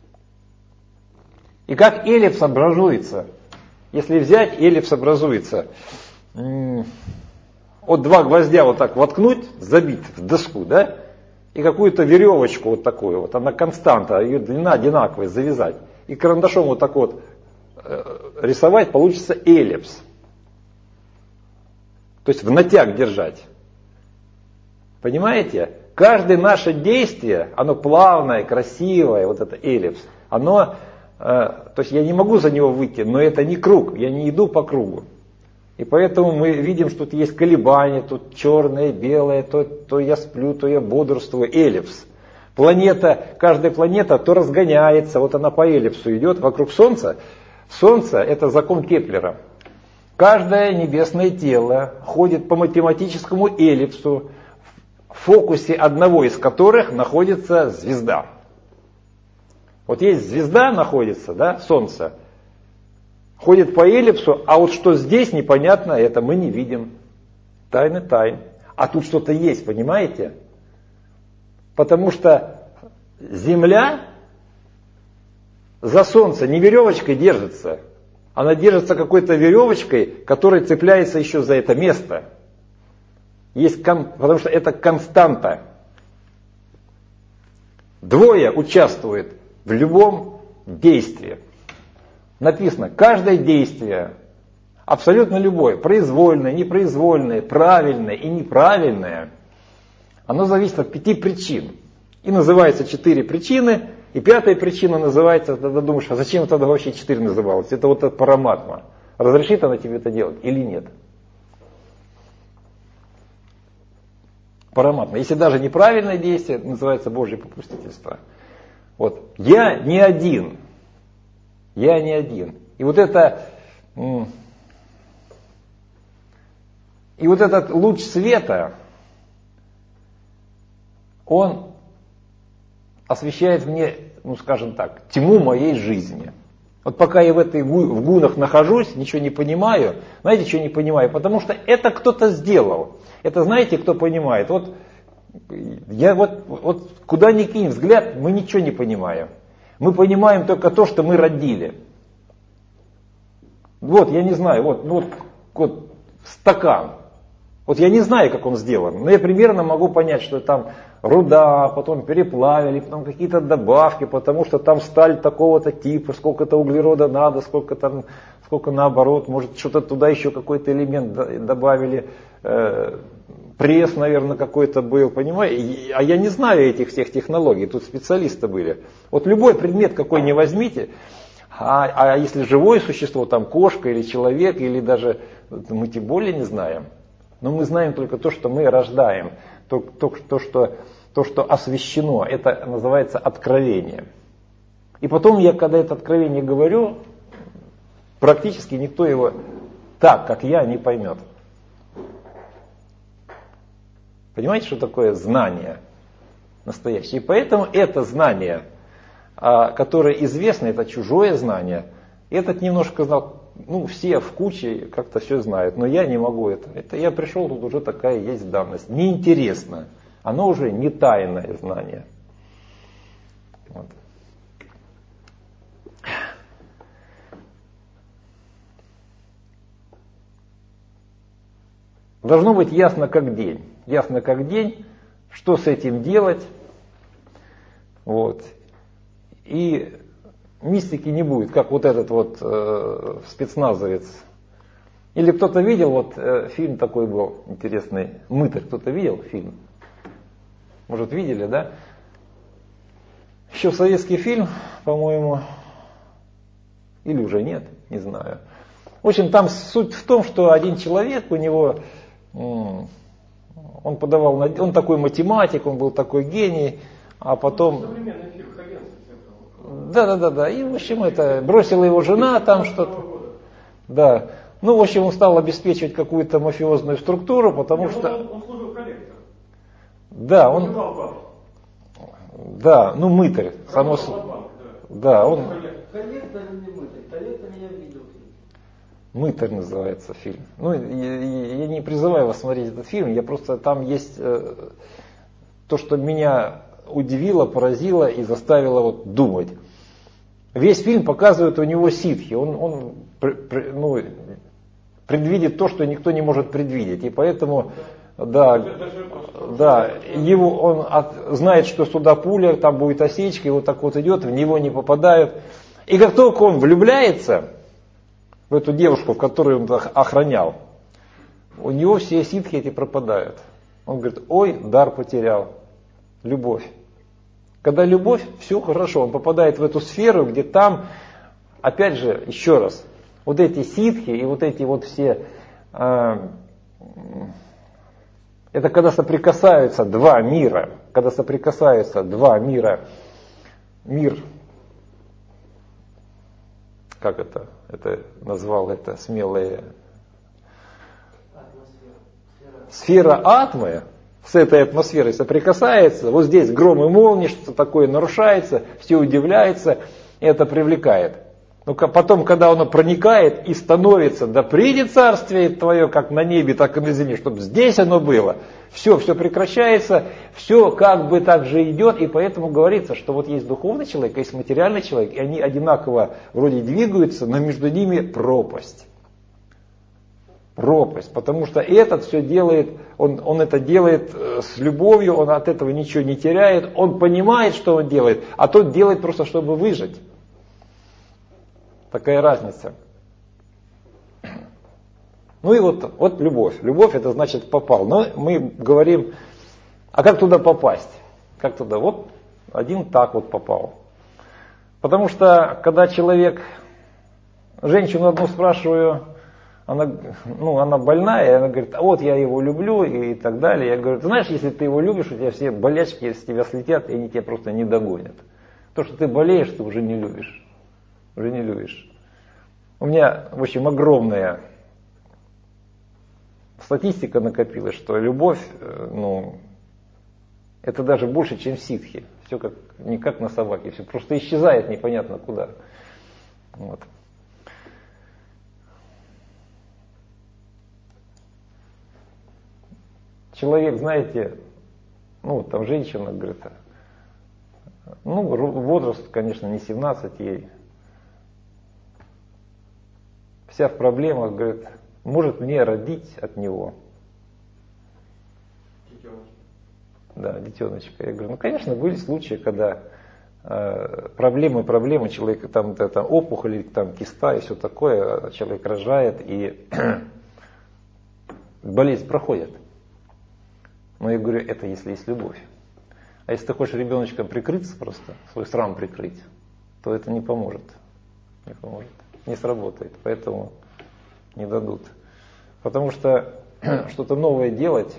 И как эллипс образуется? Если взять, эллипс образуется. Вот два гвоздя вот так воткнуть, забить в доску, да? И какую-то веревочку вот такую, вот она константа, ее длина одинаковая, завязать. И карандашом вот так вот э, рисовать, получится эллипс. То есть в натяг держать. Понимаете? Каждое наше действие, оно плавное, красивое, вот это эллипс, оно, э, то есть я не могу за него выйти, но это не круг, я не иду по кругу. И поэтому мы видим, что тут есть колебания, тут черное, белое, то, то я сплю, то я бодрствую, эллипс. Планета, каждая планета то разгоняется, вот она по эллипсу идет вокруг Солнца. Солнце это закон Кеплера. Каждое небесное тело ходит по математическому эллипсу, в фокусе одного из которых находится звезда. Вот есть звезда находится, да, Солнце, ходит по эллипсу, а вот что здесь непонятно, это мы не видим. Тайны тайн. А тут что-то есть, понимаете? Потому что Земля за Солнце не веревочкой держится. Она держится какой-то веревочкой, которая цепляется еще за это место. Есть кон... Потому что это константа. Двое участвуют в любом действии. Написано, каждое действие, абсолютно любое, произвольное, непроизвольное, правильное и неправильное, оно зависит от пяти причин. И называется четыре причины, и пятая причина называется, тогда думаешь, а зачем тогда вообще четыре называлось? Это вот эта параматма. Разрешит она тебе это делать или нет? Параматма. Если даже неправильное действие, называется Божье попустительство. Вот. Я не один. Я не один. И вот это, и вот этот луч света, он освещает мне, ну скажем так, тьму моей жизни. Вот пока я в этой в гунах нахожусь, ничего не понимаю. Знаете, что не понимаю? Потому что это кто-то сделал. Это знаете, кто понимает? Вот, я вот, вот куда ни кинь взгляд, мы ничего не понимаем. Мы понимаем только то, что мы родили. Вот, я не знаю, вот, ну, вот, вот стакан. Вот я не знаю, как он сделан, но я примерно могу понять, что там руда, потом переплавили, потом какие-то добавки, потому что там сталь такого-то типа, сколько-то углерода надо, сколько там, сколько наоборот, может что-то туда еще какой-то элемент добавили, э, пресс, наверное, какой-то был, понимаете? А я не знаю этих всех технологий, тут специалисты были. Вот любой предмет, какой не возьмите, а, а если живое существо, там кошка или человек, или даже мы тем более не знаем. Но мы знаем только то, что мы рождаем, то, то, то, что, то, что освящено. Это называется откровение. И потом я, когда это откровение говорю, практически никто его так, как я, не поймет. Понимаете, что такое знание настоящее? И поэтому это знание, которое известно, это чужое знание. Этот немножко знал, ну все в куче как-то все знают, но я не могу это. Это я пришел, тут уже такая есть данность. Неинтересно. Оно уже не тайное знание. Вот. Должно быть ясно как день. Ясно как день, что с этим делать. Вот. И мистики не будет, как вот этот вот э, спецназовец. Или кто-то видел, вот э, фильм такой был интересный, «Мытарь», кто-то видел фильм? Может, видели, да? Еще советский фильм, по-моему, или уже нет, не знаю. В общем, там суть в том, что один человек, у него м- Он подавал, на... он такой математик, он был такой гений, а потом... Современный фильм Хабенский. Да, да, да, да. И в общем это бросила его жена там что-то. Да. Ну, в общем, он стал обеспечивать какую-то мафиозную структуру, потому Нет, что... Он, он служил коллектором. Да, он... он... Да, ну мытарь. Само... Да. да, он... Коллектор или мытарь? Коллектор я видел. «Мытарь» называется фильм. Ну, я, я не призываю вас смотреть этот фильм, я просто там есть э, то, что меня удивило, поразило и заставило вот думать. Весь фильм показывает у него ситхи, он, он при, при, ну, предвидит то, что никто не может предвидеть, и поэтому, да, да, его, он от, знает, что сюда пуля, там будет осечка, и вот так вот идет, в него не попадают. И как только он влюбляется в эту девушку, в которую он охранял, у него все ситхи эти пропадают. Он говорит: ой, дар потерял, любовь. Когда любовь, все хорошо, он попадает в эту сферу, где там, опять же, еще раз, вот эти ситхи и вот эти вот все, э, это когда соприкасаются два мира, когда соприкасаются два мира, мир, как это, это назвал это смелое, сфера атмы с этой атмосферой соприкасается, вот здесь гром и молнии, что-то такое нарушается, все удивляются, и это привлекает. Но потом, когда оно проникает и становится, да придет царствие твое, как на небе, так и на земле, чтобы здесь оно было, все, все прекращается, все как бы так же идет, и поэтому говорится, что вот есть духовный человек, есть материальный человек, и они одинаково вроде двигаются, но между ними пропасть. Пропасть, потому что этот все делает, он, он это делает с любовью, он от этого ничего не теряет, он понимает, что он делает, а тот делает просто, чтобы выжить. Такая разница. Ну и вот, вот любовь. Любовь это значит попал. Но мы говорим, а как туда попасть? Как туда? Вот один так вот попал. Потому что когда человек, женщину одну спрашиваю, она, ну, она больная, и она говорит: а вот я его люблю и так далее. Я говорю: ты знаешь, если ты его любишь, у тебя все болячки с тебя слетят, и они тебя просто не догонят. То, что ты болеешь, ты уже не любишь. Уже не любишь. У меня, в общем, огромная статистика накопилась, что любовь, ну, это даже больше, чем ситхи. Все как, не как на собаке, все просто исчезает непонятно куда. Вот. Человек, знаете, ну, там женщина, говорит, ну, возраст, конечно, не семнадцать ей. Вся в проблемах, говорит, может мне родить от него. Детеночка. Да, детеночка. Я говорю: ну, конечно, были случаи, когда э, проблемы, проблемы, человека там, там опухоль, там киста и все такое, человек рожает, и болезнь проходит. Но я говорю, это если есть любовь. А если ты хочешь ребеночком прикрыться просто, свой срам прикрыть, то это не поможет. Не поможет. Не сработает. Поэтому не дадут. Потому что что-то новое делать,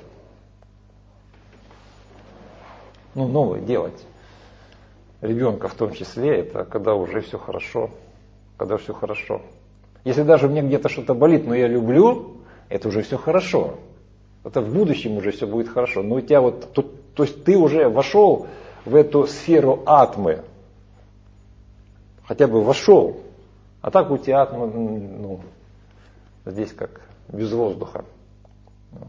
ну, новое делать, ребенка в том числе, это когда уже все хорошо. Когда все хорошо. Если даже мне где-то что-то болит, но я люблю, это уже все хорошо. Это в будущем уже все будет хорошо. Но у тебя вот, то, то есть ты уже вошел в эту сферу атмы. Хотя бы вошел. А так у тебя атма, ну, здесь как без воздуха. Вот.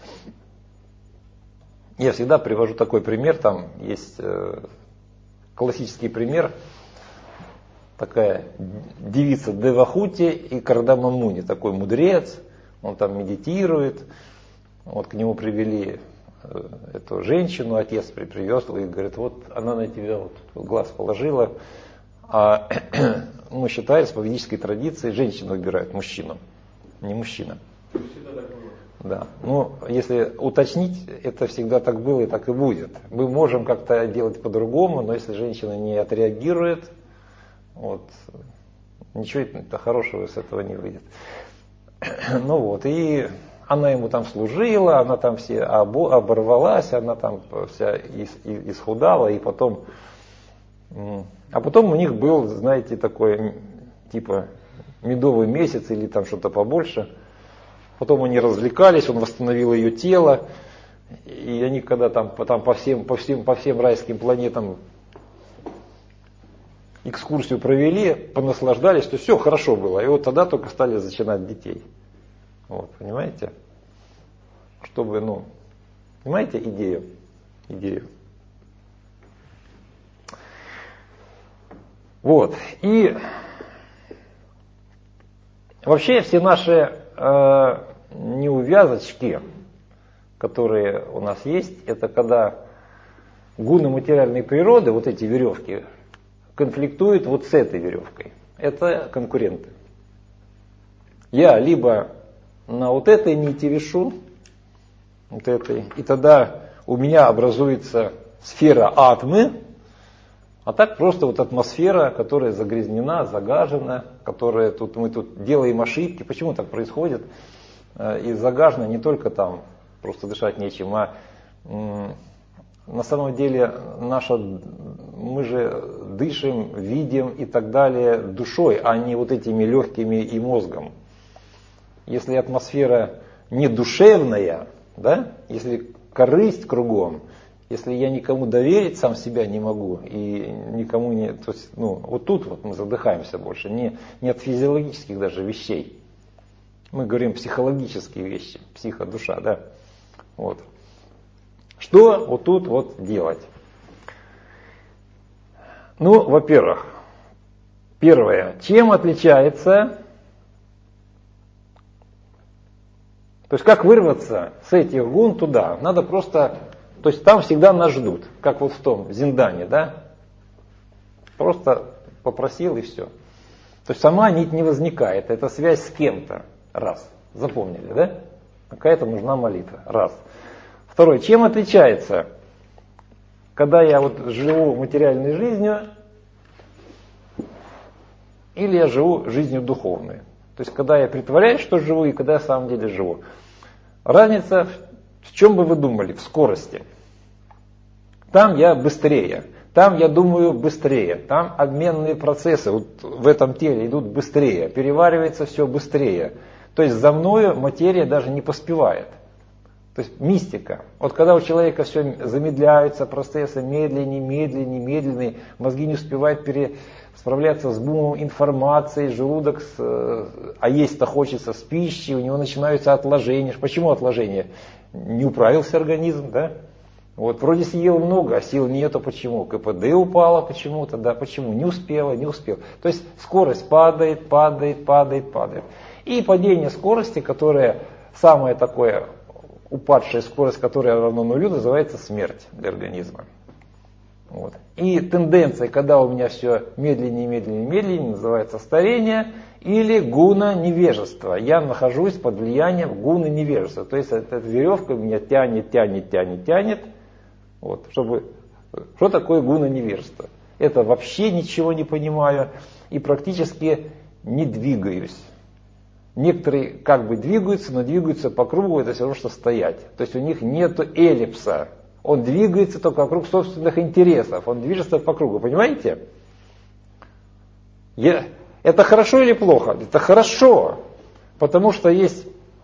Я всегда привожу такой пример. Там есть э, классический пример. Такая девица Девахути и Кардама Муни. Такой мудрец. Он там медитирует. Вот к нему привели эту женщину, отец привез и говорит: вот она на тебя вот глаз положила. А мы считались по ведической традиции, женщина выбирает мужчину, не мужчина. Всегда так было. Да. Ну, если уточнить, это всегда так было и так и будет. Мы можем как-то делать по-другому, но если женщина не отреагирует, вот, ничего хорошего с этого не выйдет. Ну вот, и она ему там служила, она там все оборвалась, она там вся исхудала, и потом... А потом у них был, знаете, такой, типа, медовый месяц или там что-то побольше. Потом они развлекались, он восстановил ее тело, и они когда там, там по, всем, по, всем, по всем райским планетам экскурсию провели, понаслаждались, то все хорошо было. И вот тогда только стали зачинать детей. Вот, понимаете? Чтобы, ну, понимаете идею? Идею. Вот. И вообще все наши э, неувязочки, которые у нас есть, это когда гуны материальной природы, вот эти веревки, конфликтуют вот с этой веревкой. Это конкуренты. Я либо на вот этой нити вешу, вот этой, и тогда у меня образуется сфера атмы, а так просто вот атмосфера, которая загрязнена, загажена, которая тут мы тут делаем ошибки. Почему так происходит? И загажено не только там, просто дышать нечем, а м, на самом деле наша, мы же дышим, видим и так далее душой, а не вот этими легкими и мозгом. Если атмосфера не душевная, да, если корысть кругом, если я никому доверить сам себя не могу и никому не, то есть, ну, вот тут вот мы задыхаемся больше, не, не от физиологических даже вещей. Мы говорим психологические вещи, психодуша, да. Вот. Что вот тут вот делать? Ну, во-первых, первое, чем отличается, то есть как вырваться с этих гун туда, надо просто... То есть там всегда нас ждут, как вот в том Зиндане, да? Просто попросил и все. То есть сама нить не возникает, это связь с кем-то, раз. Запомнили, да? Какая-то нужна молитва, раз. Второе, чем отличается, когда я вот живу материальной жизнью, или я живу жизнью духовной. То есть когда я притворяюсь, что живу, и когда я в самом деле живу. Разница в чем бы вы думали? В скорости. Там я быстрее. Там я думаю быстрее. Там обменные процессы вот в этом теле идут быстрее. Переваривается все быстрее. То есть за мною материя даже не поспевает. То есть мистика. Вот когда у человека все замедляются, процессы медленнее, медленнее, медленнее, мозги не успевают пере... справляться с бумом информации, желудок, с... а есть-то хочется с пищей, у него начинаются отложения. Почему отложения? Не управился организм, да? Вот вроде съел много, а сил нету, почему? КПД упало почему-то, да, почему? Не успела, не успел. То есть скорость падает, падает, падает, падает. И падение скорости, которое самое такое, упадшая скорость, которая равна нулю, называется смерть для организма. Вот. И тенденция, когда у меня все медленнее, медленнее, медленнее, называется старение или гуна невежества. Я нахожусь под влиянием гуны невежества. То есть эта веревка меня тянет, тянет, тянет, тянет. Вот, чтобы... Что такое гуна невежества? Это вообще ничего не понимаю и практически не двигаюсь. Некоторые как бы двигаются, но двигаются по кругу, это все равно, что стоять. То есть у них нет эллипса. Он двигается только вокруг собственных интересов. Он движется по кругу. Понимаете? Я... Это хорошо или плохо? Это хорошо. Потому что есть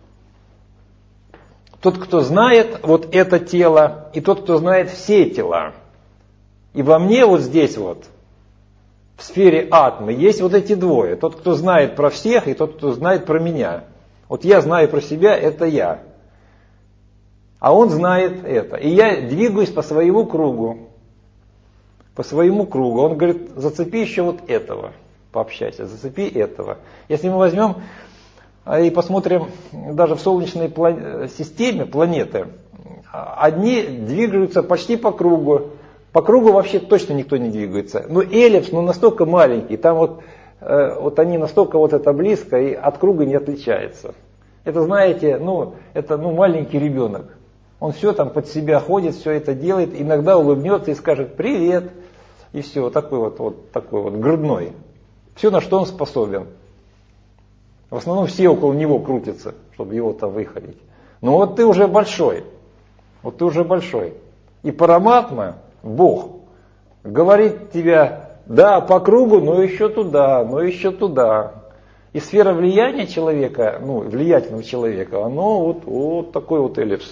тот, кто знает вот это тело, и тот, кто знает все тела. И во мне вот здесь вот, в сфере атмы, есть вот эти двое. Тот, кто знает про всех, и тот, кто знает про меня. Вот я знаю про себя, это я. А он знает это. И я двигаюсь по своему кругу. По своему кругу. Он говорит, зацепи еще вот этого. Пообщайся, зацепи этого. Если мы возьмем и посмотрим даже в Солнечной системе планеты, одни двигаются почти по кругу. По кругу вообще точно никто не двигается. Но эллипс, ну, настолько маленький, там вот, вот они настолько вот это близко и от круга не отличается. Это, знаете, ну, это ну, маленький ребенок. Он все там под себя ходит, все это делает, иногда улыбнется и скажет «привет». И все, вот такой вот, вот такой вот грудной. Все, на что он способен. В основном все около него крутятся, чтобы его там выходить. Ну вот ты уже большой. Вот ты уже большой. И Параматма, Бог, говорит тебе, да, по кругу, но еще туда, но еще туда. И сфера влияния человека, ну, влиятельного человека, оно вот, вот такой вот эллипс.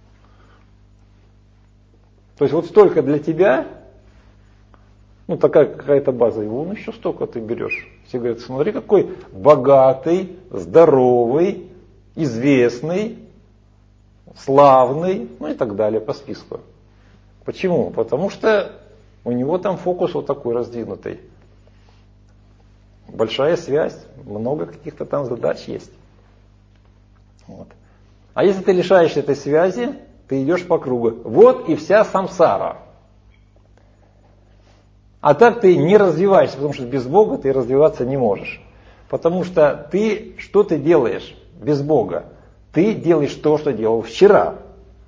То есть вот столько для тебя, ну такая какая-то база, и вон еще столько ты берешь. Все говорят, смотри, какой богатый, здоровый, известный, славный, ну и так далее по списку. Почему? Потому что у него там фокус вот такой раздвинутый. Большая связь, много каких-то там задач есть. Вот. А если ты лишаешься этой связи, ты идешь по кругу. Вот и вся самсара. А так ты не развиваешься, потому что без Бога ты развиваться не можешь. Потому что ты, что ты делаешь без Бога? Ты делаешь то, что делал вчера.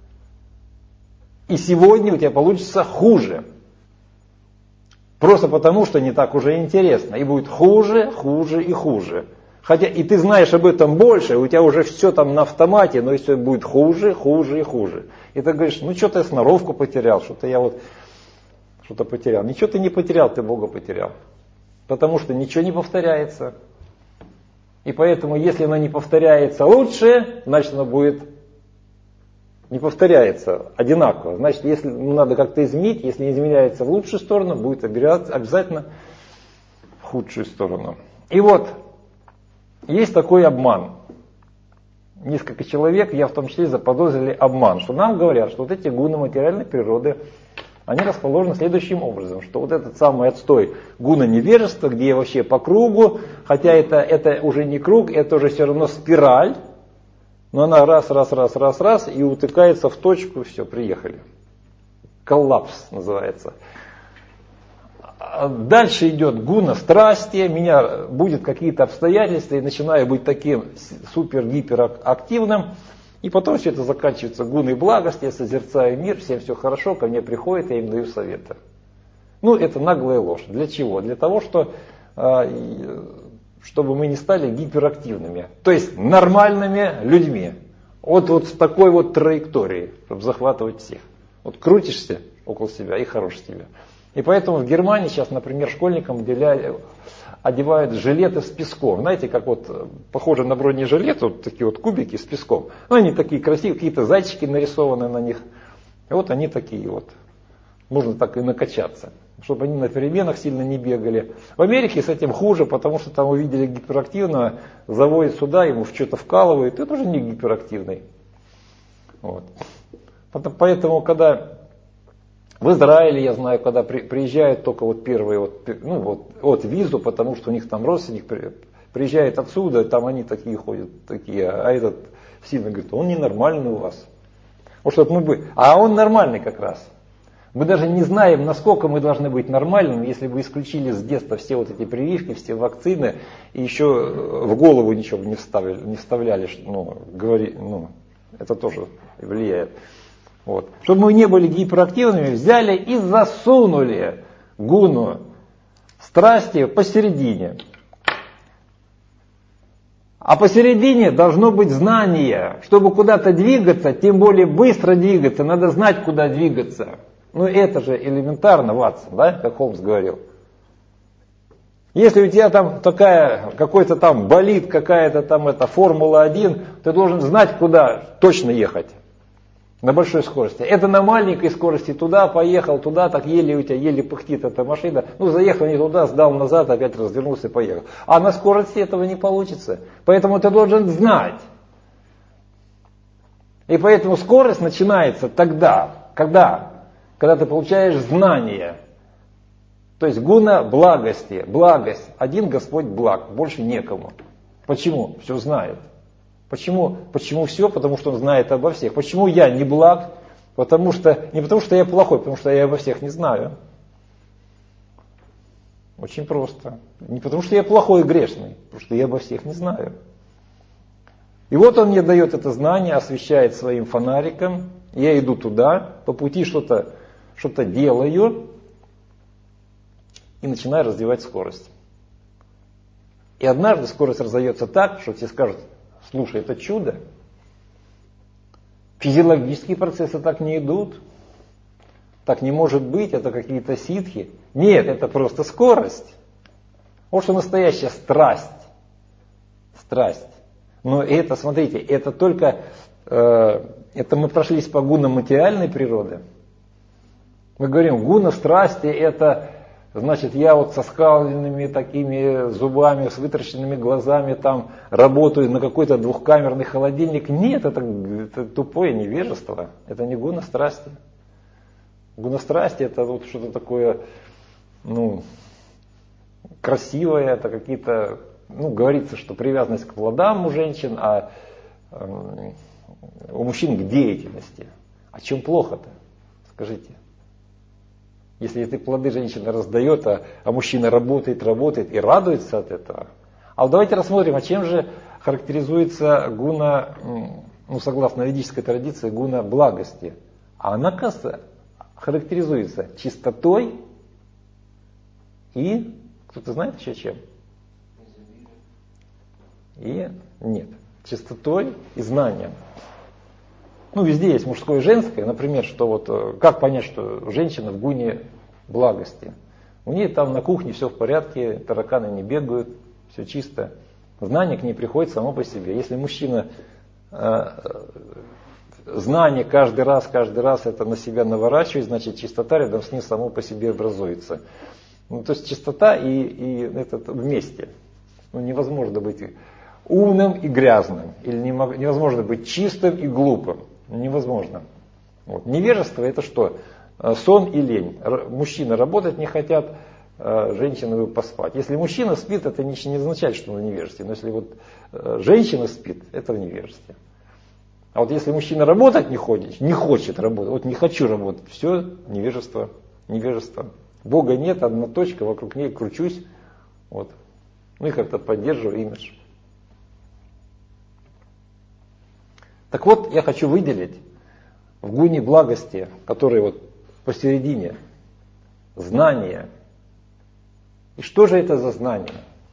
И сегодня у тебя получится хуже. Просто потому, что не так уже интересно. И будет хуже, хуже и хуже. Хотя и ты знаешь об этом больше, у тебя уже все там на автомате, но все будет хуже, хуже и хуже. И ты говоришь, ну что-то я сноровку потерял, что-то я вот что-то потерял. Ничего ты не потерял, ты Бога потерял. Потому что ничего не повторяется. И поэтому, если оно не повторяется лучше, значит оно будет не повторяется одинаково. Значит, если ну, надо как-то изменить, если не изменяется в лучшую сторону, будет обязательно в худшую сторону. И вот, есть такой обман. Несколько человек, я в том числе, заподозрили обман, что нам говорят, что вот эти гуны материальной природы, они расположены следующим образом, что вот этот самый отстой гуна невежества, где вообще по кругу, хотя это, это уже не круг, это уже все равно спираль, но она раз, раз, раз, раз, раз и утыкается в точку, все, приехали. Коллапс называется. Дальше идет гуна страсти, меня будет какие-то обстоятельства, и начинаю быть таким супер-гиперактивным, и потом все это заканчивается гуной благости, я созерцаю мир, всем все хорошо, ко мне приходят, я им даю советы. Ну, это наглая ложь. Для чего? Для того, что, чтобы мы не стали гиперактивными, то есть нормальными людьми. Вот, вот с такой вот траекторией, чтобы захватывать всех. Вот крутишься около себя и хорош тебе. И поэтому в Германии сейчас, например, школьникам одевают жилеты с песком. Знаете, как вот похоже на бронежилет, вот такие вот кубики с песком. Ну, они такие красивые, какие-то зайчики нарисованы на них. И вот они такие вот. Можно так и накачаться, чтобы они на переменах сильно не бегали. В Америке с этим хуже, потому что там увидели гиперактивного, заводят сюда, ему в что-то вкалывают, это уже не гиперактивный. Вот. Поэтому, когда в Израиле, я знаю, когда при, приезжают только вот первые, вот, ну вот, от визу, потому что у них там родственник при, приезжает отсюда, там они такие ходят, такие, а этот сильно говорит, он ненормальный у вас. Вот, чтобы мы бы, а он нормальный как раз. Мы даже не знаем, насколько мы должны быть нормальными, если бы исключили с детства все вот эти прививки, все вакцины, и еще в голову ничего не вставляли, не вставляли, ну, говори, ну, это тоже влияет. Вот. Чтобы мы не были гиперактивными, взяли и засунули гуну страсти посередине. А посередине должно быть знание. Чтобы куда-то двигаться, тем более быстро двигаться, надо знать, куда двигаться. Ну это же элементарно, Ватсон, да, как Холмс говорил. Если у тебя там такая, какой-то там болит, какая-то там это Формула один, ты должен знать, куда точно ехать. На большой скорости. Это на маленькой скорости туда поехал, туда так еле у тебя, еле пыхтит эта машина. Ну заехал не туда, сдал назад, опять развернулся и поехал. А на скорости этого не получится. Поэтому ты должен знать. И поэтому скорость начинается тогда, когда, когда ты получаешь знание. То есть гуна благости, благость. Один Господь благ, больше некому. Почему? Все знает. Почему? Почему все? Потому что он знает обо всех. Почему я не благ? Потому что, не потому что я плохой, потому что я обо всех не знаю. Очень просто. Не потому что я плохой и грешный, потому что я обо всех не знаю. И вот он мне дает это знание, освещает своим фонариком. Я иду туда, по пути что-то, что-то делаю и начинаю развивать скорость. И однажды скорость разовьется так, что тебе скажут, слушай, это чудо. Физиологические процессы так не идут. Так не может быть, это какие-то ситхи. Нет, это просто скорость. Вот что настоящая страсть. Страсть. Но это, смотрите, это только, э, это мы прошлись по гунам материальной природы. Мы говорим, гуна страсти это, значит, я вот со скаленными такими зубами, с вытаращенными глазами там работаю на какой-то двухкамерный холодильник. Нет, это, это тупое невежество. Это не гуна страсти. Гуна страсти это вот что-то такое, ну, красивое, это какие-то, ну, говорится, что привязанность к плодам у женщин, а э, у мужчин к деятельности. А чем плохо-то? Скажите. Если эти плоды женщина раздает, а, а мужчина работает, работает и радуется от этого. А вот давайте рассмотрим, а чем же характеризуется гуна, ну, согласно ведической традиции, гуна благости. А она, кажется, характеризуется чистотой и, кто-то знает еще чем? И нет, чистотой и знанием. Ну, везде есть мужское и женское. Например, что вот, как понять, что женщина в гуне благости? У нее там на кухне все в порядке, тараканы не бегают, все чисто. Знание к ней приходит само по себе. Если мужчина э, знание каждый раз, каждый раз это на себя наворачивает, значит чистота рядом с ним само по себе образуется. Ну, то есть чистота и, и это вместе. Ну, невозможно быть умным и грязным. Или невозможно быть чистым и глупым. Невозможно. Вот. Невежество это что? Сон и лень. Мужчины работать не хотят, женщины поспать. Если мужчина спит, это не означает, что он в невежестве. Но если вот женщина спит, это в невежестве. А вот если мужчина работать не хочет, не хочет работать, вот не хочу работать, все, невежество, невежество. Бога нет, одна точка, вокруг ней кручусь, вот. Ну и как-то поддерживаю имидж. Так вот, я хочу выделить в гуне благости, который вот посередине, знание. И что же это за знание?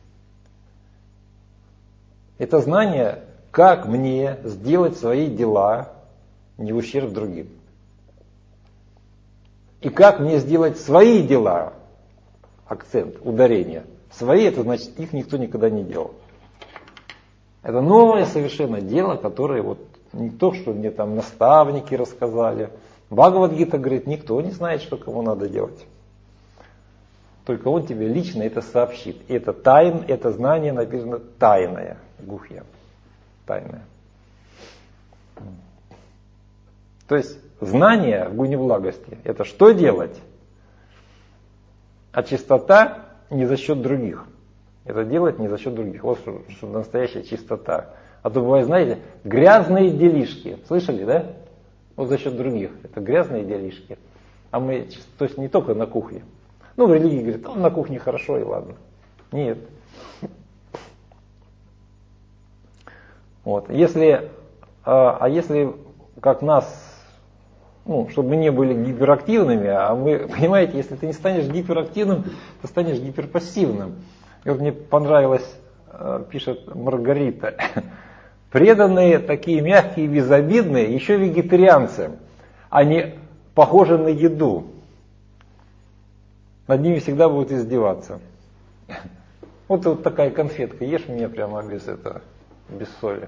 Это знание, как мне сделать свои дела не в ущерб другим. И как мне сделать свои дела, акцент, ударение. Свои, это значит, их никто никогда не делал. Это новое совершенно дело, которое вот не то, что мне там наставники рассказали. Бхагавад-гита говорит, никто не знает, что кому надо делать. Только он тебе лично это сообщит. И это тайн, это знание написано тайное, гухья, тайное. То есть знание в гуне благости, это что делать? А чистота не за счет других. Это делать не за счет других. Вот что, что настоящая чистота. А то бывает, знаете, грязные делишки. Слышали, да? Вот за счет других. Это грязные делишки. А мы, то есть не только на кухне. Ну, в религии говорят, ну, на кухне хорошо и ладно. Нет. Вот. Если, а, а если, как нас, ну, чтобы мы не были гиперактивными, а мы, понимаете, если ты не станешь гиперактивным, ты станешь гиперпассивным. И вот мне понравилось, пишет Маргарита, преданные, такие мягкие, безобидные, еще вегетарианцы. Они похожи на еду. Над ними всегда будут издеваться. Вот, вот такая конфетка, ешь меня прямо без этого, без соли.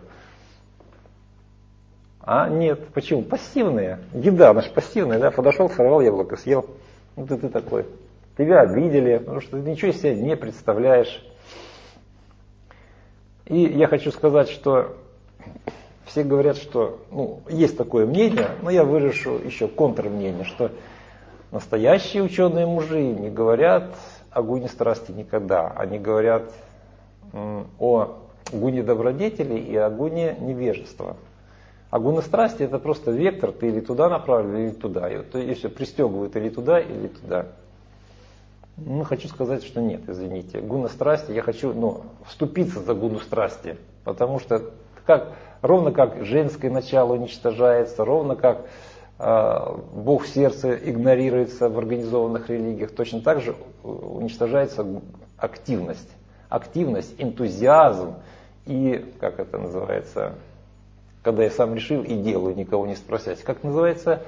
А нет, почему? Пассивные. Еда, она же пассивная, да? Подошел, сорвал яблоко, съел. Вот и ты такой. Тебя обидели, потому что ты ничего из себя не представляешь. И я хочу сказать, что все говорят, что, ну, есть такое мнение, но я выражу еще контрмнение, что настоящие ученые мужи не говорят о гуне страсти никогда. Они говорят о гуне добродетели и о гуне невежества. А гуна страсти это просто вектор, ты или туда направлен, или туда. И, вот, и все, пристегивают или туда, или туда. Ну, хочу сказать, что нет, извините. Гуна страсти, я хочу, ну, вступиться за гуну страсти. Потому что как, ровно как женское начало уничтожается, ровно как э, Бог в сердце игнорируется в организованных религиях, точно так же уничтожается активность. Активность, энтузиазм и, как это называется, Когда я сам решил и делаю, никого не спросясь. Как называется?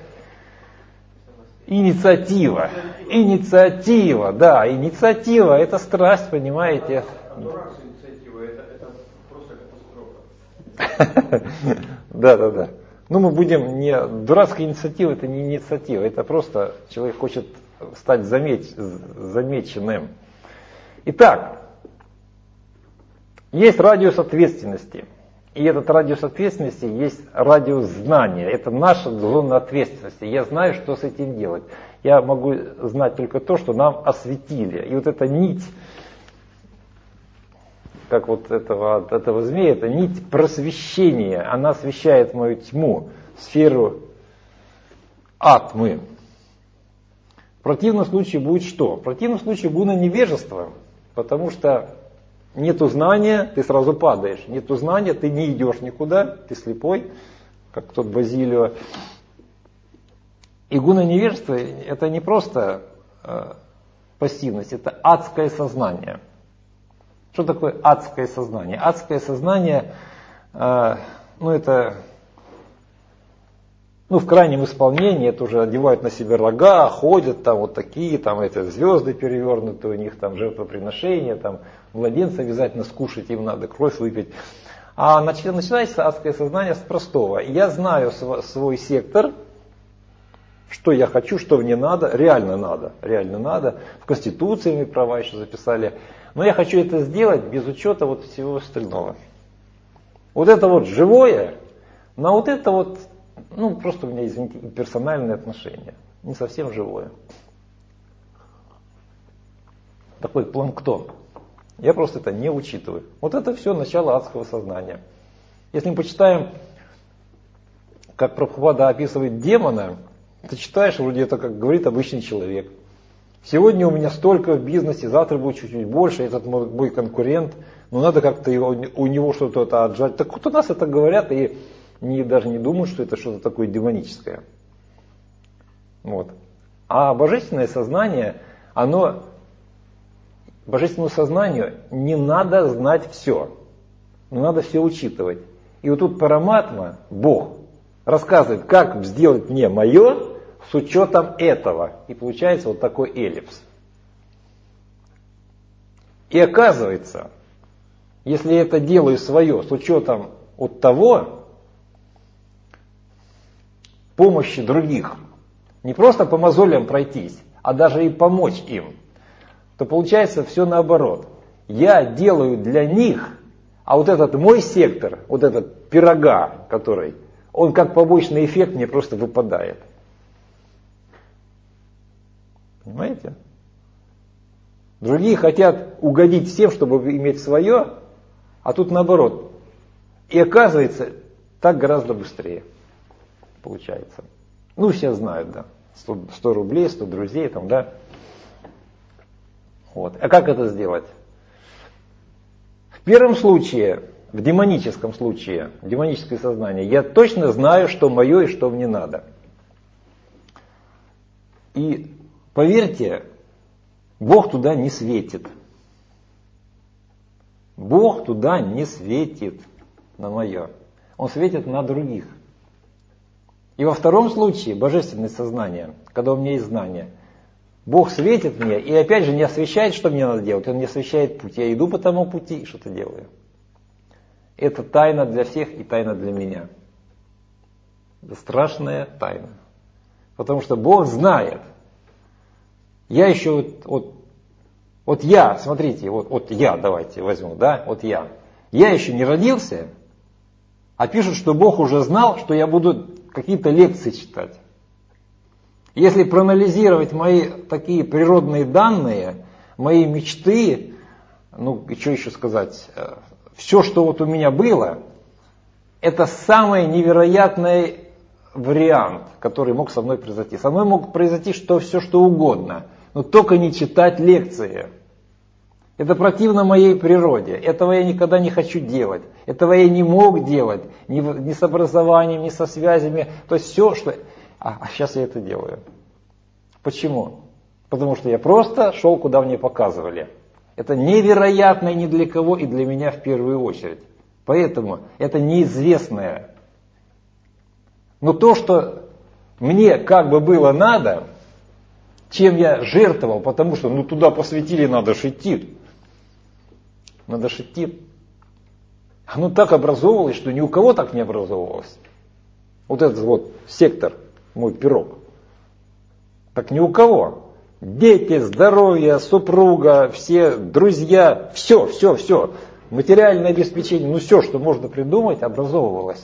Инициатива. Инициатива, да, инициатива, это страсть, понимаете. А дурак с инициативой, это, это просто катастрофа. Да, да, да. Ну, мы будем не... Дурацкая инициатива, это не инициатива, это просто человек хочет стать замеч... замеченным. Итак, есть радиус ответственности. И этот радиус ответственности есть радиус знания. Это наша зона ответственности. Я знаю, что с этим делать. Я могу знать только то, что нам осветили. И вот эта нить, как вот этого, этого змея, это нить просвещения. Она освещает мою тьму, сферу атмы. В противном случае будет что? В противном случае гуна невежества, потому что нету знания, ты сразу падаешь. Нету знания, ты не идешь никуда, ты слепой, как тот Базилио. И гуна невежества это не просто э, пассивность, это адское сознание. Что такое адское сознание? Адское сознание, э, ну это, ну в крайнем исполнении, это уже одевают на себя рога, ходят там вот такие, там это звезды перевернуты, у них там жертвоприношения, там младенца обязательно скушать, им надо кровь выпить. А начинается адское сознание с простого. Я знаю свой сектор, что я хочу, что мне надо, реально надо, реально надо. В Конституции мы права еще записали. Но я хочу это сделать без учета вот всего остального. Вот это вот живое, на вот это вот, ну просто у меня, извините, персональные отношения. Не совсем живое. Такой планктон. Я просто это не учитываю. Вот это все начало адского сознания. Если мы почитаем, как Прабхупада описывает демона, ты читаешь, вроде это как говорит обычный человек. Сегодня у меня столько в бизнесе, завтра будет чуть-чуть больше, этот мой конкурент, но надо как-то его, у него что-то отжать. Так вот у нас это говорят и не, даже не думают, что это что-то такое демоническое. Вот. А божественное сознание, оно... Божественному сознанию не надо знать все, но надо все учитывать. И вот тут Параматма, Бог, рассказывает, как сделать мне мое с учетом этого. И получается вот такой эллипс. И оказывается, если я это делаю свое с учетом от того, помощи других, не просто по мозолям пройтись, а даже и помочь им, то получается все наоборот. Я делаю для них, а вот этот мой сектор, вот этот пирога, который, он как побочный эффект мне просто выпадает. Понимаете? Другие хотят угодить всем, чтобы иметь свое, а тут наоборот. И оказывается, так гораздо быстрее получается. Ну, все знают, да. сто рублей, сто друзей, там, да. Вот. А как это сделать? В первом случае, в демоническом случае, демоническое сознание, я точно знаю, что мое и что мне надо. И поверьте, Бог туда не светит. Бог туда не светит на мое. Он светит на других. И во втором случае, божественное сознание, когда у меня есть знание, Бог светит мне и опять же не освещает, что мне надо делать. Он не освещает путь. Я иду по тому пути и что-то делаю. Это тайна для всех и тайна для меня. Это страшная тайна. Потому что Бог знает. Я еще вот, вот, вот я, смотрите, вот, вот я давайте возьму, да, вот я. Я еще не родился, а пишут, что Бог уже знал, что я буду какие-то лекции читать. Если проанализировать мои такие природные данные, мои мечты, ну и что еще сказать, все, что вот у меня было, это самый невероятный вариант, который мог со мной произойти. Со мной мог произойти что, все, что угодно, но только не читать лекции. Это противно моей природе. Этого я никогда не хочу делать. Этого я не мог делать. Ни, ни с образованием, ни со связями. То есть все, что... А, а сейчас я это делаю. Почему? Потому что я просто шел, куда мне показывали. Это невероятно ни для кого и для меня в первую очередь. Поэтому это неизвестное. Но то, что мне как бы было надо, чем я жертвовал, потому что ну туда посвятили, надо ж идти. Надо ж идти. Оно так образовывалось, что ни у кого так не образовывалось. Вот этот вот сектор, мой пирог. Так ни у кого. Дети, здоровье, супруга, все друзья, все, все, все. Материальное обеспечение, ну все, что можно придумать, образовывалось.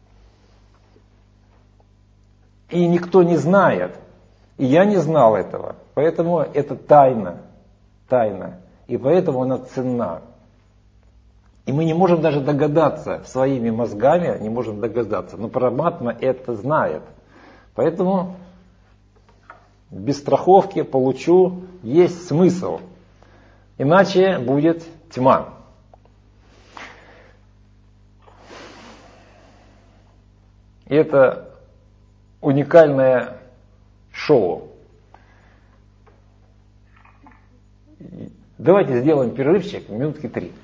И никто не знает. И я не знал этого. Поэтому это тайна. Тайна. И поэтому она ценна. И мы не можем даже догадаться, своими мозгами не можем догадаться. Но Параматма это знает. Поэтому без страховки получу, есть смысл. Иначе будет тьма. И это уникальное шоу. Давайте сделаем перерывчик, минутки три.